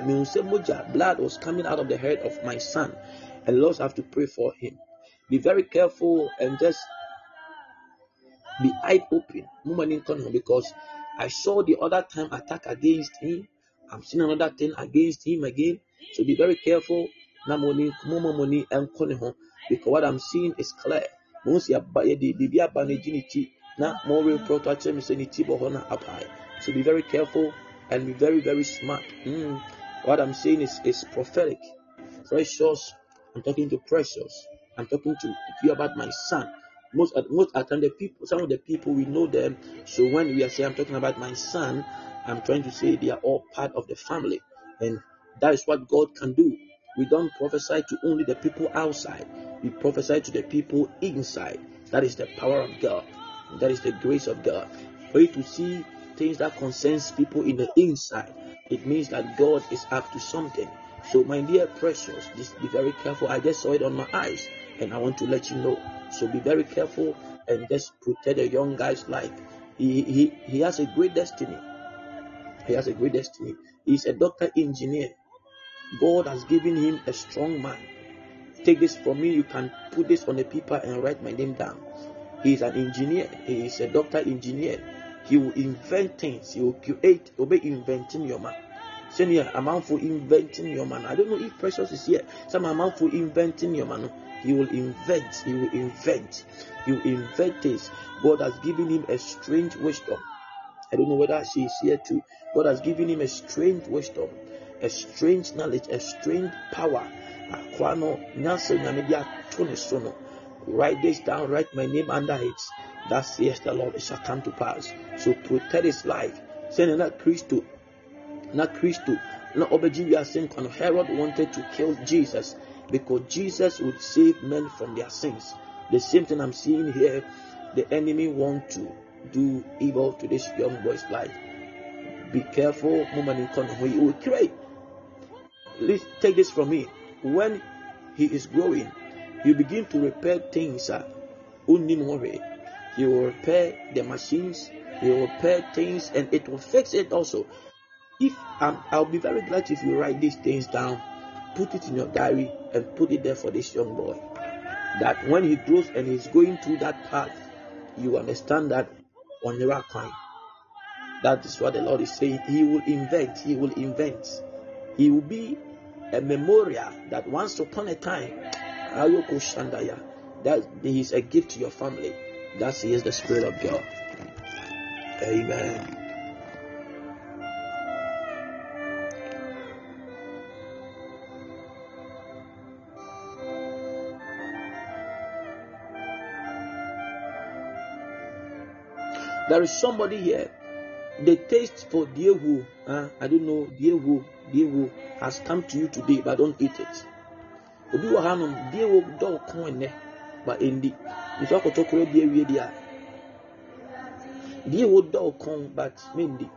blood was coming out of the head of my son, and Lord, I have to pray for him. Be very careful and just be eye open, because I saw the other time attack against him. I'm seeing another thing against him again. So be very careful. Because what I'm seeing is clear. So be very careful and be very, very smart. What I'm saying is prophetic. Precious, I'm talking to Precious. I'm talking to you about my son. Most of the time, some of the people, we know them. So when we are saying I'm talking about my son, I'm trying to say they are all part of the family, and that is what God can do. We don't prophesy to only the people outside. We prophesy to the people inside. That is the power of God. That is the grace of God. For you to see things that concerns people in the inside, it means that God is up to something. So my dear Precious, just be very careful. I just saw it on my eyes, and I want to let you know. So be very careful and just protect a young guy's life. He has a great destiny. He has a great destiny. He's a doctor engineer. God has given him a strong mind. Take this from me. You can put this on a paper and write my name down. He is an engineer. He is a doctor engineer. He will invent things. He will create. He will be inventing your man. Senior amount for inventing your man. I don't know if Precious is here. Some amount for inventing your man. He will invent. He will invent. He will invent things. God has given him a strange wisdom. I don't know whether she is here too. God has given him a strange wisdom, a strange knowledge, a strange power. Write this down, write my name under it. That says the Lord, it shall come to pass. So protect his life. Saying not Christ, not Obadiah saying Herod wanted to kill Jesus because Jesus would save men from their sins. The same thing I'm seeing here. The enemy want to do evil to this young boy's life. Be careful, woman. He will create. Please take this from me. When he is growing, he begin to repair things. He will repair the machines. He will repair things, and it will fix it also. I'll be very glad if you write these things down, put it in your diary, and put it there for this young boy. That when he grows and he's going through that path, you understand that on the right kind. That is what the Lord is saying. He will invent. He will invent. He will be a memorial that once upon a time, Ayoko Shandaya, that he is a gift to your family. That he is the Spirit of God. Amen. There is somebody here. The taste for Diewu, I don't know, Diewu has come to you today, but don't eat it. Obi wa hanom Diewu do kon ne, but indi. If I could talk about Diewu dia. Diewu do kon, but mendi.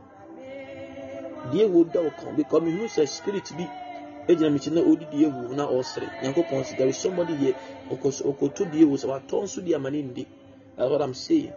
Diewu do kon because me who says spirit be. Ejina mi chine odi Diewu na osre. Nyankopon, there is somebody here. Okoto Diewu so atonso dia manindi. That's what I'm saying.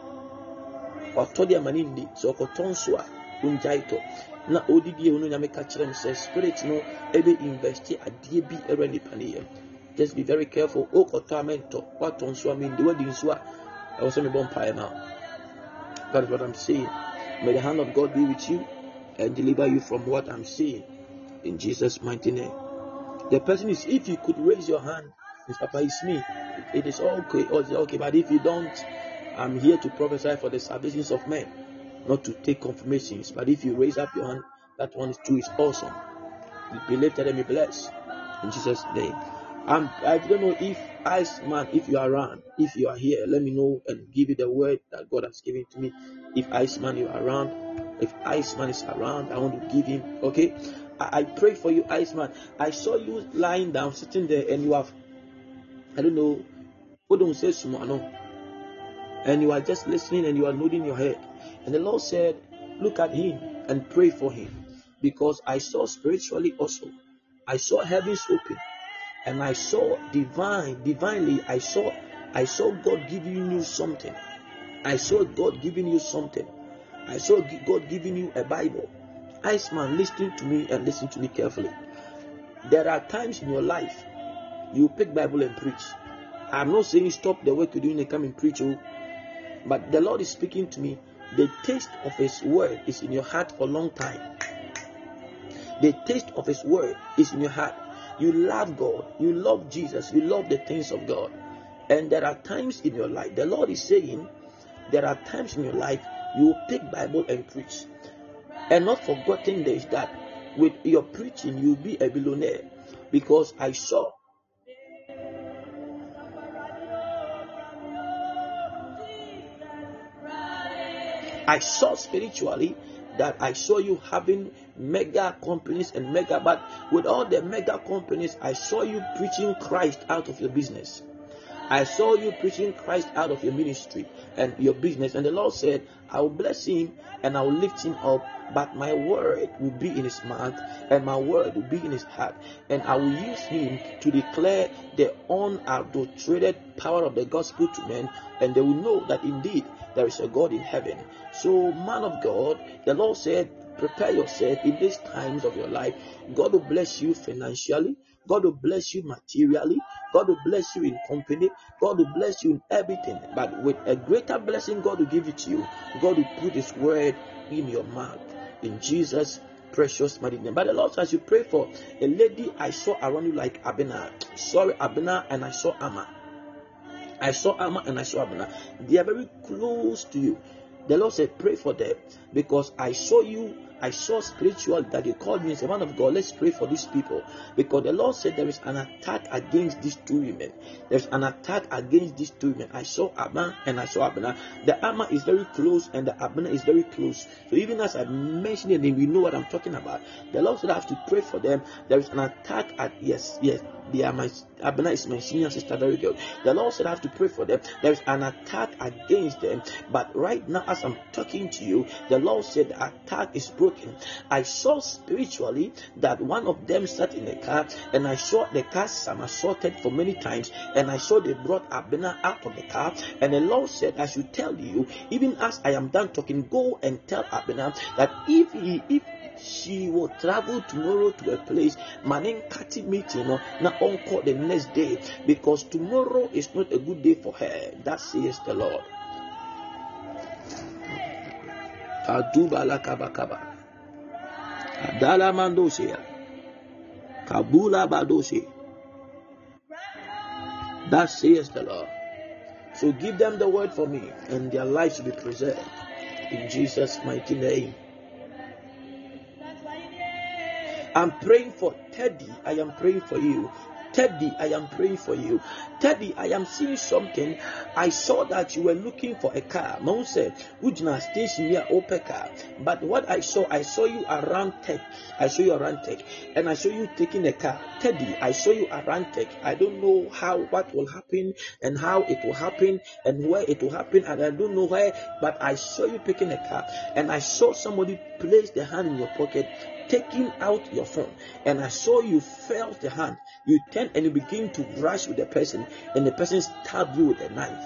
Otodia manindi so okotonswa unjaito na odidie unu nyame ka kire say spirit no ebe invest adie bi erani paniye. Just be very careful. Okotamento watonswa mindi wadi nswa I was me bonfire now. That is what I'm saying. May the hand of God be with you and deliver you from what I'm saying in Jesus' mighty name. The person is, if you could raise your hand, Papa, it's me. It is okay. Okay, but if you don't, I'm here to prophesy for the salvations of men, not to take confirmations. But if you raise up your hand, that one too is awesome. Be lifted and be blessed in Jesus' name. I don't know if Iceman, if you are around, if you are here, let me know and give you the word that God has given to me. If Iceman, you are around, if Iceman is around, I want to give him. Okay, I pray for you, Iceman. I saw you lying down, sitting there, and you have, I don't know, who don't say sumano. And you are just listening and you are nodding your head. And the Lord said, look at him and pray for him. Because I saw spiritually also. I saw heavens open. And I saw divinely, I saw God giving you something. I saw God giving you something. I saw God giving you a Bible. Iceman, listen to me and listen to me carefully. There are times in your life, you pick Bible and preach. I'm not saying stop the work you're doing and come and preach. But the Lord is speaking to me. The taste of His word is in your heart for a long time. The taste of His word is in your heart. You love God. You love Jesus. You love the things of God. And there are times in your life, the Lord is saying, there are times in your life you will pick Bible and preach. And not forgetting this, that with your preaching you will be a billionaire. Because I saw spiritually that I saw you having mega companies and but with all the mega companies, I saw you preaching Christ out of your business. I saw you preaching Christ out of your ministry and your business. And the Lord said, I will bless him and I will lift him up, but my word will be in his mouth and my word will be in his heart. And I will use him to declare the unadulterated power of the gospel to men, and they will know that indeed there is a God in heaven. So, man of God, the Lord said, prepare yourself in these times of your life. God will bless you financially. God will bless you materially. God will bless you in company. God will bless you in everything. But with a greater blessing God will give it to you. God will put his word in your mouth. In Jesus' precious mighty name. But the Lord, as you pray for a lady I saw around you like Abena. Sorry, Abena, and I saw Amma. I saw Amma and I saw Abena. They are very close to you. The Lord said, pray for them, because I saw spiritual that you called me and said, man of God, let's pray for these people. Because the Lord said there is an attack against these two women. There's an attack against these two women. I saw Amma and I saw Abena. The Amma is very close and the Abena is very close. So even as I mentioned it, we know what I'm talking about. The Lord said I have to pray for them. There is an attack at, yes. Abena is my senior sister, very good. The Lord said I have to pray for them. There is an attack against them. But right now, as I'm talking to you, the Lord said the attack is broken. I saw spiritually that one of them sat in a car, and I saw the car somersaulted for many times, and I saw they brought Abena out of the car, and the Lord said I should tell you, even as I am done talking, go and tell Abena that if she will travel tomorrow to a place, Manin Kati meeting, na encore the next day, because tomorrow is not a good day for her. That says the Lord. Kadubala kabakaba. Adala mandosia. Kabula badosi. That says the Lord. So give them the word for me, and their lives will be preserved. In Jesus' mighty name. I'm praying for Teddy. I am praying for you. Teddy, I am praying for you. Teddy, I am seeing something. I saw that you were looking for a car. Mom said, "Ujna station here, open car." But what I saw you around Tech. I saw you around Tech, and I saw you taking a car. Teddy, I saw you around Tech. I don't know what will happen, and how it will happen, and where it will happen, and I don't know where. But I saw you picking a car, and I saw somebody place the hand in your pocket, taking out your phone, and I saw you felt the hand. You turn and you begin to rush with the person, and the person stabbed you with a knife.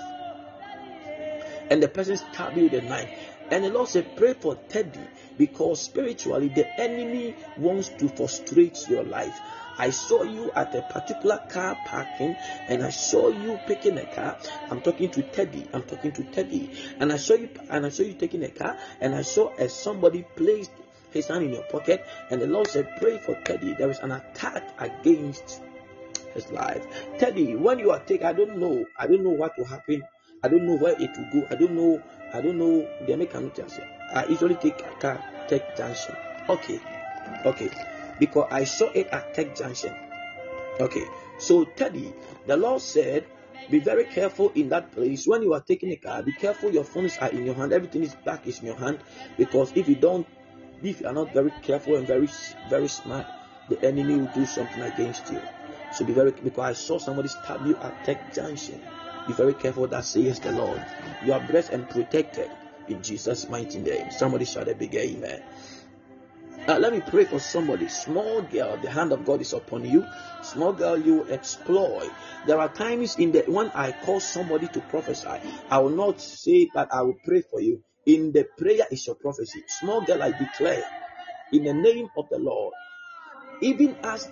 And the Lord said, pray for Teddy, because spiritually the enemy wants to frustrate your life. I saw you at a particular car parking, and I saw you picking a car. I'm talking to Teddy. And I saw you taking a car, and I saw somebody placed his hand in your pocket, and the Lord said, pray for Teddy. There is an attack against his life. Teddy, when you are taken, I don't know what will happen. I don't know where it will go. I don't know the American junction. I usually take a car Tech Junction. Okay, because I saw it at Tech Junction. Okay, so Teddy, the Lord said, be very careful in that place. When you are taking a car, be careful your phones are in your hand, everything is back in your hand, because if you are not very careful and very, very smart, the enemy will do something against you. So because I saw somebody stab you at Tech Junction. Be very careful, that says the Lord. You are blessed and protected in Jesus' mighty name. Somebody shout a big amen. Let me pray for somebody. Small girl, the hand of God is upon you. Small girl, you exploit. There are times when I call somebody to prophesy, I will not say that I will pray for you. In the prayer is your prophecy. Small girl, I declare in the name of the Lord, even as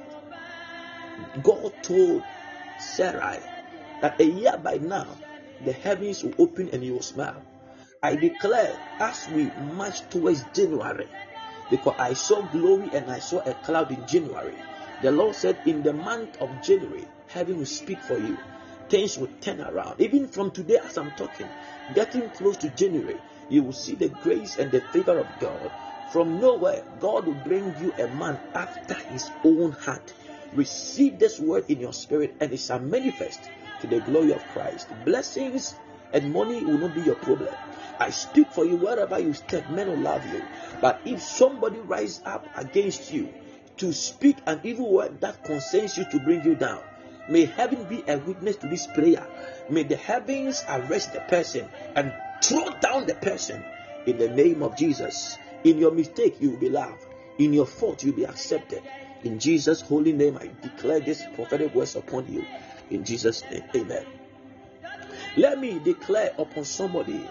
God told Sarai that a year by now the heavens will open and you will smile. I declare as we march towards January, because I saw glory and I saw a cloud in January. The Lord said in the month of January, heaven will speak for you. Things will turn around. Even from today as I'm talking, getting close to January, you will see the grace and the favor of God. From nowhere, God will bring you a man after his own heart. Receive this word in your spirit, and it shall manifest to the glory of Christ. Blessings and money will not be your problem. I speak for you wherever you step. Men will love you. But if somebody rise up against you to speak an evil word that concerns you to bring you down, may heaven be a witness to this prayer. May the heavens arrest the person and throw down the person in the name of Jesus. In your mistake, you will be loved. In your fault, you will be accepted. In Jesus' holy name, I declare this prophetic words upon you. In Jesus' name, amen. Let me declare upon somebody.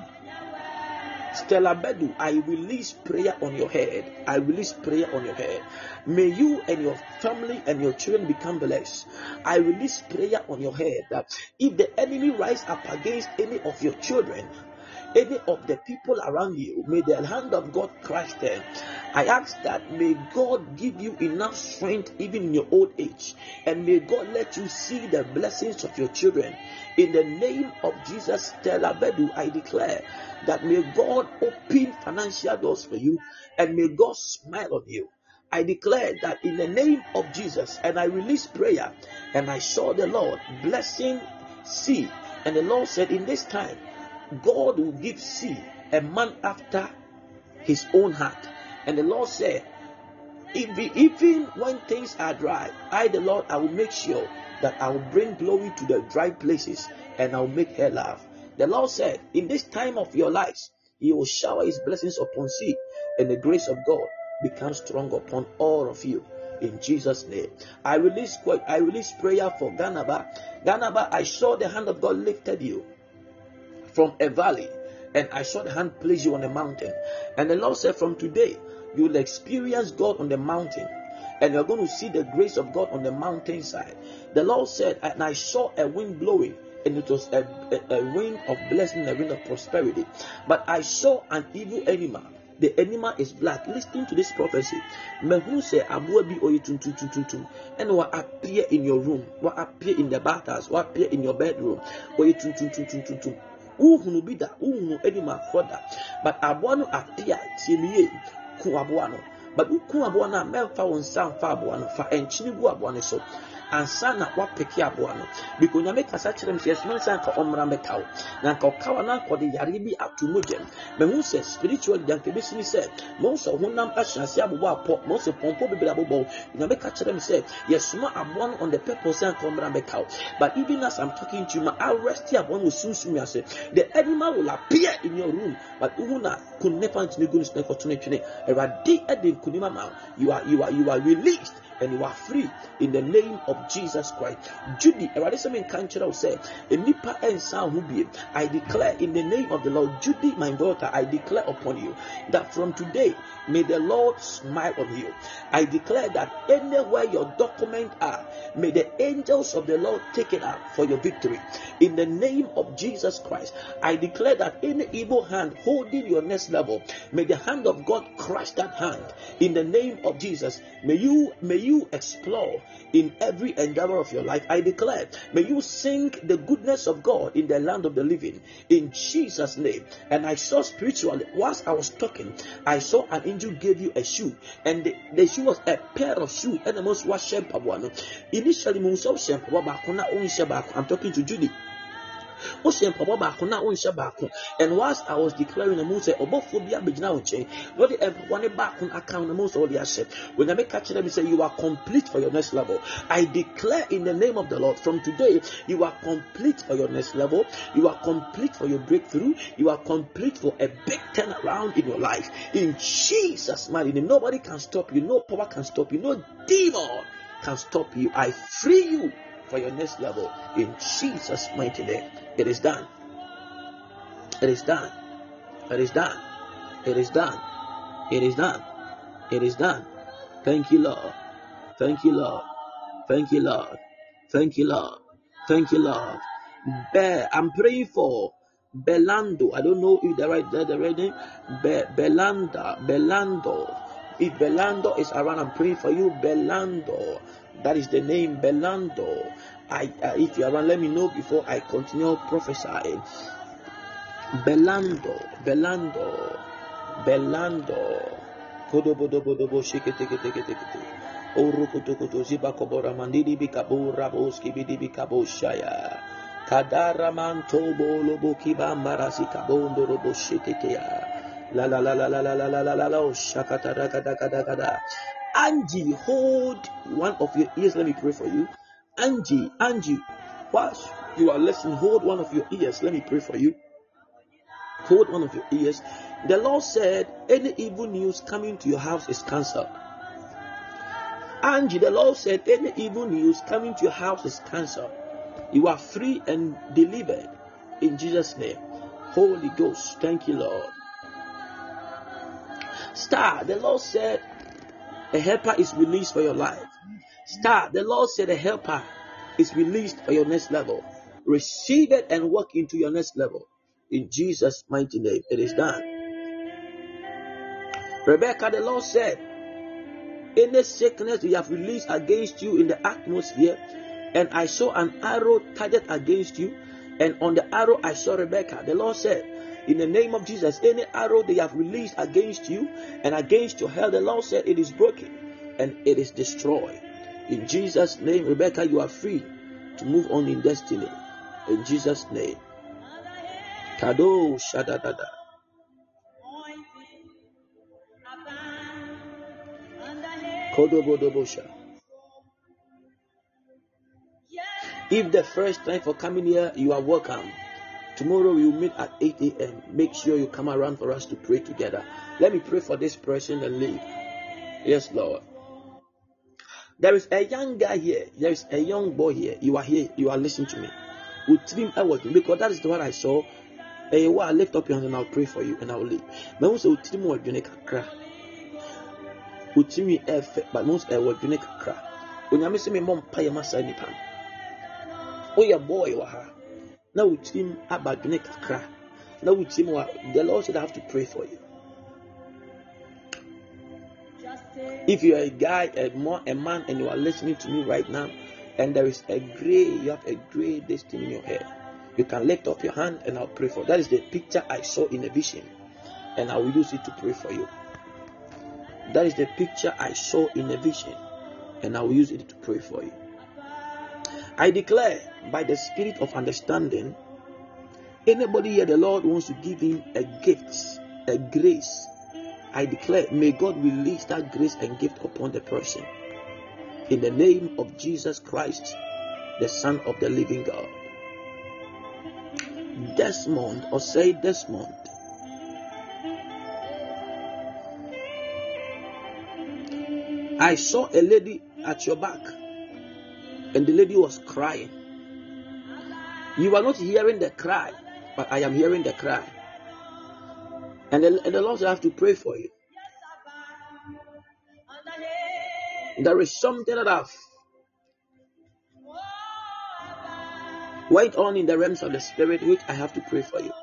Stella Bedu, I release prayer on your head. I release prayer on your head. May you and your family and your children become blessed. I release prayer on your head that if the enemy rise up against any of your children, any of the people around you, may the hand of God crush them. I ask that may God give you enough strength even in your old age, and may God let you see the blessings of your children. In the name of Jesus, Stella Bedu, I declare that may God open financial doors for you, and may God smile on you. I declare that in the name of Jesus, and I release prayer, and I saw the Lord blessing C, and the Lord said in this time, God will give C a man after his own heart. And the Lord said, even when things are dry, I, the Lord, I will make sure that I will bring glory to the dry places, and I will make her laugh. The Lord said, in this time of your lives, He will shower His blessings upon you, and the grace of God becomes strong upon all of you. In Jesus' name, I release prayer for Ganaba. Ganaba, I saw the hand of God lifted you from a valley, and I saw the hand place you on a mountain. And the Lord said, from today, you will experience God on the mountain, and you're going to see the grace of God on the mountainside. The Lord said, and I saw a wind blowing, and it was a wind of blessing, a wind of prosperity. But I saw an evil animal the animal is black. Listen to this prophecy. Mehu say abuwa bi oyi tuntum and what appear in your room, what appear in the bathhouse, what appear in your bedroom, oyi tuntum. Uhunu bi da, uhunu animal further, but abuwa no appear tiemiye ku abuwa no. But ku abuwa na memfa wonsa mfa abuwa no fa enchini gu abuwa no so. Ansa na wapeki aboa no because nyame kasa kyerɛ m sɛ yɛsoma nsa nka ɔmmra mmɛka wo na nka ɔkawa na nkɔde yare bi ato mogyam mahu sɛ spiritual danka bɛsi ne sɛ mahu sɛ honam ahyɛase abobɔ apɔ mahu sɛ pɔmpɔ bebree abobɔ wo nyame ka kyerɛ m sɛ yɛsoma aboa no on the purpose sɛ nka ɔmmra mmɛka wo but even as I'm talking to you ma arrest aboa no wɔ sunsum ase the animal will appear in your room but wohu na kunnepa ntimi gu no so na ɛkɔto no twene awurade ɛde nkonima ma you are released and you are free in the name of Jesus Christ. Judy, I declare in the name of the Lord, Judy, my daughter, I declare upon you that from today, may the Lord smile on you. I declare that anywhere your documents are, may the angels of the Lord take it up for your victory. In the name of Jesus Christ, I declare that any evil hand holding your next level, may the hand of God crush that hand. In the name of Jesus, may you explore in every endeavor of your life. I declare, may you sing the goodness of God in the land of the living. In Jesus' name. And I saw spiritually, whilst I was talking, I saw an angel gave you a shoe, and the shoe was a pair of shoes. And the most was initially, I'm talking to Judy. And whilst I was declaring the moon, say, Obophobia begin change. Not the one back on account the most of the asset. When I make catch them, say you are complete for your next level. I declare in the name of the Lord, from today, you are complete for your next level. You are complete for your breakthrough. You are complete for a big turnaround in your life. In Jesus' mighty name, nobody can stop you. No power can stop you. No demon can stop you. I free you for your next level. In Jesus' mighty name. It is done. It is done. It is done. It is done. It is done. It is done. Thank you, Lord. Thank you, Lord. Thank you, Lord. Thank you, Lord. Thank you, Lord. I'm praying for Belando. I don't know if the right name. Belando. If Belando is around, I'm praying for you. Belando. That is the name, Belando. If you are around, let me know before I continue prophesying. Belando. Kodobodobodobo shiketeketekete. Orukutukutu zibakobora mandidi bikabu raboski bidi bikabo shaya. Kadara mantobo lobo kibambara zikabondo robo shiketea. La la la la la la la la la la la shakata da. Angie, hold one of your ears. Let me pray for you. Angie, whilst you are listening, hold one of your ears. Let me pray for you. Hold one of your ears. The Lord said, any evil news coming to your house is cancelled. Angie, the Lord said, any evil news coming to your house is cancelled. You are free and delivered in Jesus' name. Holy Ghost, thank you, Lord. Star, the Lord said, a helper is released for your life. Star, the Lord said a helper is released for your next level. Receive it and walk into your next level. In Jesus' mighty name, it is done. Rebecca, the Lord said, any sickness we have released against you in the atmosphere, and I saw an arrow targeted against you, and on the arrow I saw Rebecca. The Lord said, in the name of Jesus, any arrow they have released against you and against your health, the Lord said it is broken and it is destroyed. In Jesus' name, Rebecca, you are free to move on in destiny. In Jesus' name. Kado shadadada. Kodobodobosha. If the first time for coming here, you are welcome. Tomorrow we will meet at 8 a.m. Make sure you come around for us to pray together. Let me pray for this person and leave. Yes, Lord. There is a young guy here. There is a young boy here. You are here. You are listening to me. Because that is what I saw. I lift up your hand and I'll pray for you and I'll leave. But most of the when you miss me, mom, pay my side. Oh, your boy, now with him about the next cry. Now with him, the Lord said I have to pray for you. If you are a guy, a man, and you are listening to me right now, and there is you have a gray destiny in your head, you can lift up your hand and I'll pray for you. That is the picture I saw in a vision, and I will use it to pray for you. That is the picture I saw in a vision, and I will use it to pray for you. I declare by the spirit of understanding, anybody here the Lord wants to give him a gift, a grace, I declare, may God release that grace and gift upon the person. In the name of Jesus Christ, the Son of the living God. Desmond, or say Desmond. I saw a lady at your back, and the lady was crying. You are not hearing the cry, but I am hearing the cry. And the Lord said, I have to pray for you. There is something that I've went on in the realms of the spirit, which I have to pray for you.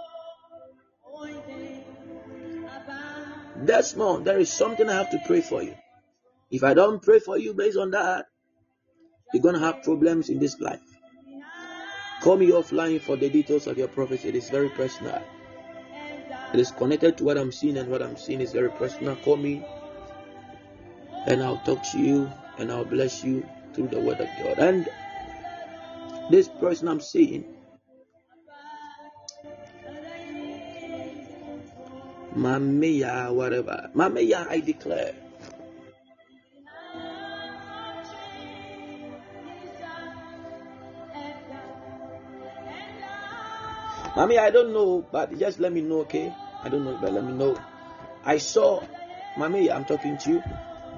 Desmond, there is something I have to pray for you. If I don't pray for you based on that, you're going to have problems in this life. Call me offline for the details of your prophecy. It is very personal. It is connected to what I'm seeing, and what I'm seeing is very personal. Call me and I'll talk to you and I'll bless you through the word of God. And this person I'm seeing, Mamiya, whatever. Mamiya, I declare. Mami, I don't know, but just let me know, okay? I don't know, but let me know. I saw, Mami, I'm talking to you.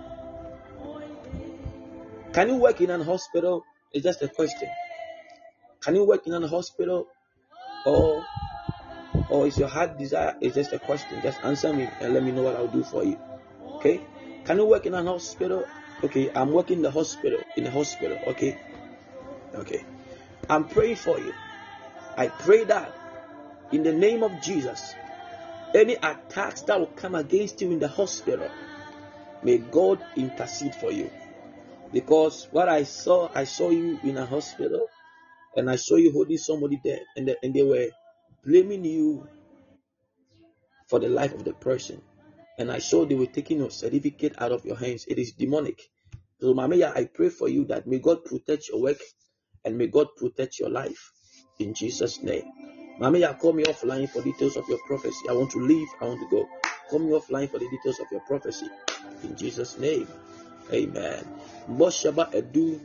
Can you work in an hospital? It's just a question. Can you work in an hospital? Or is your heart desire? It's just a question. Just answer me and let me know what I'll do for you. Okay? Can you work in an hospital? Okay, I'm working in the hospital. Okay? Okay. I'm praying for you. I pray that in the name of Jesus, any attacks that will come against you in the hospital, may God intercede for you. Because what I saw you in a hospital, and I saw you holding somebody there, and they were blaming you for the life of the person. And I saw they were taking your certificate out of your hands. It is demonic. So, Mamiya, I pray for you that may God protect your work and may God protect your life in Jesus' name. Mamiya, call me offline for details of your prophecy. I want to leave. I want to go. Call me offline for the details of your prophecy in Jesus' name. Amen. Boshaba Edu.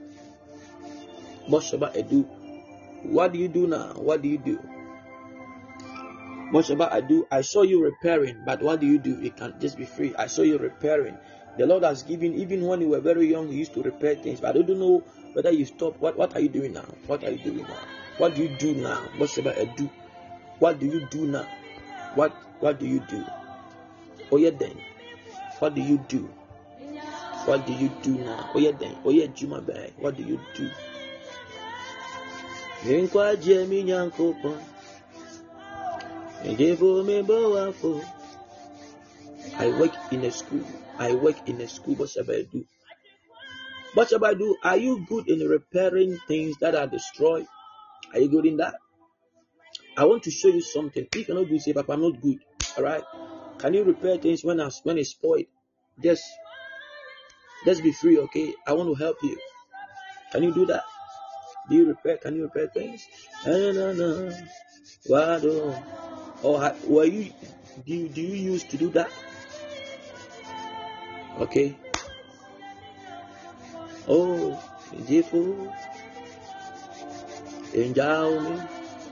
What do you do now? What do you do? Boshaba Edu. I saw you repairing, but what do you do? You can't just be free. I saw you repairing. The Lord has given, even when you were very young, you used to repair things, but I don't know whether you stopped. What are you doing now? What are you doing now? What do you do now? Boshaba Edu. What do you do now? What do you do? Oh yeah, then. What do you do? What do you do now? Oh yeah, then. Oh yeah, Juma Bay. What do you do? I work in a school. What shall I do? What shall I do? Are you good in repairing things that are destroyed? Are you good in that? I want to show you something. You cannot do say, Papa, I'm not good. Alright? Can you repair things when it's spoiled? Just be free, okay? I want to help you. Can you do that? Can you repair things? No. What? Or do you used to do that? Okay. Oh, Jefu. Enjoy me.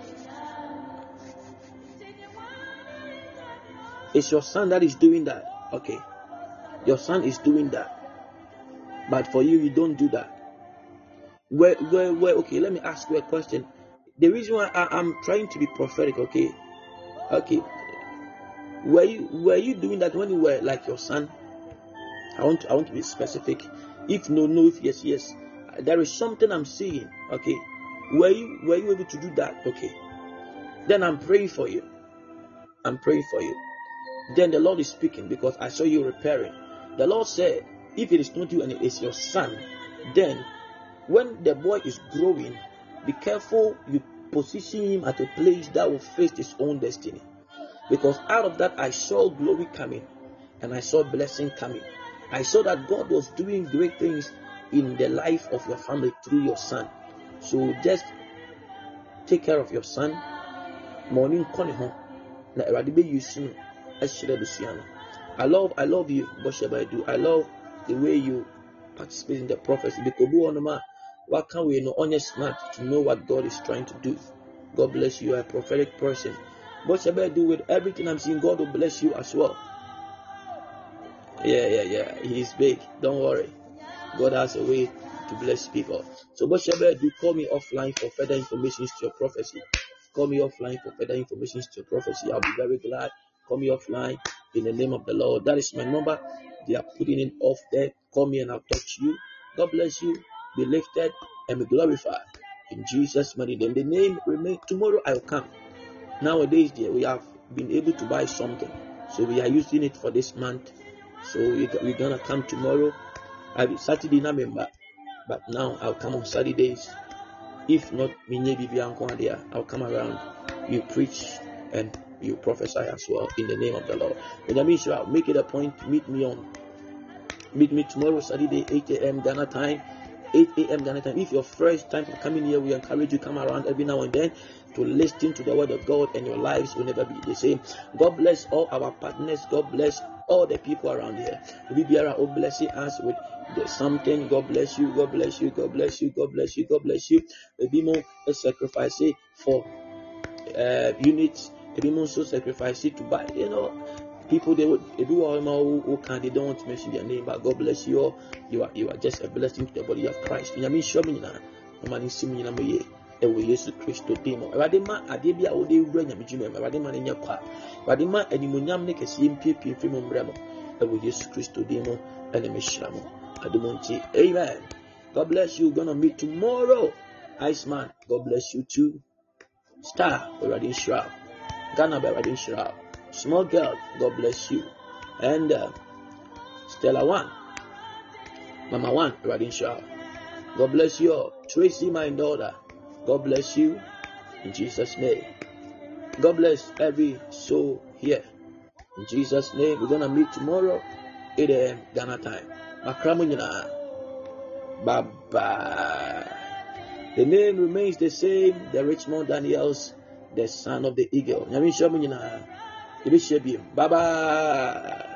It's your son that is doing that. Okay. Your son is doing that. But for you don't do that. Where, okay, let me ask you a question. The reason why I'm trying to be prophetic, okay? Were you doing that when you were like your son? I want to be specific. If no, if yes. There is something I'm seeing, okay? Were you able to do that? Okay. Then I'm praying for you. Then the Lord is speaking because I saw you repairing. The Lord said, if it is not you and it is your son, then when the boy is growing, be careful you position him at a place that will face his own destiny. Because out of that, I saw glory coming and I saw blessing coming. I saw that God was doing great things in the life of your family through your son. So just take care of your son. Morning calling home. I love you, Bosheba. I love the way you participate in the prophecy. Because what can we know on your smart to know what God is trying to do? God bless you. You are a prophetic person. Bosheba, do with everything I'm seeing. God will bless you as well. Yeah. He is big. Don't worry. God has a way to bless people. So, Bosheba, do call me offline for further information to your prophecy. Call me offline for further information to your prophecy. I'll be very glad. Call me offline in the name of the Lord. That is my number. They are putting it off there. Call me and I'll talk to you. God bless you. Be lifted and be glorified. In Jesus' mighty name. The name remains. Tomorrow I'll come. Nowadays, we have been able to buy something. So we are using it for this month. So we're going to come tomorrow. I'll be Saturday, not member. But now I'll come on Saturdays. If not, I'll come around. You preach and you prophesy as well in the name of the Lord. Benjamin, I'll make it a point. Meet me tomorrow, Saturday, 8 a.m. Ghana time. 8 a.m. Ghana time. If you're fresh time for coming here, we encourage you to come around every now and then to listen to the word of God, and your lives will never be the same. God bless all our partners. God bless all the people around here. Bibiara, oh, blessing us with something. God bless you. God bless you. God bless you. God bless you. God bless you. Maybe more a sacrifice for units. Maybe more so sacrifice to buy. People they don't want to mention their name, but God bless you all. You are just a blessing to the body of Christ. Jesus Christo demo. Radema adebia ode wura nyamejuma. Radema ne nyakwa. Radema animonyam ne kese mpie fi mo mbramo. Ewo Jesus Christo demo ene meshramo. Ademonti. Amen. God bless you. Gonna meet tomorrow. Iceman, God bless you too. Star, already Shrab. Ghana, already Shrab. Small girl, God bless you. And Stella 1. Mama 1, already Shrab. God bless you all. Tracy, my daughter. God bless you in Jesus' name. God bless every soul here in Jesus' name. We're gonna meet tomorrow, 8 a.m. Ghana time. Makramunyina. Bye bye. The name remains the same. The Richmond Daniels, the son of the eagle. Bye bye.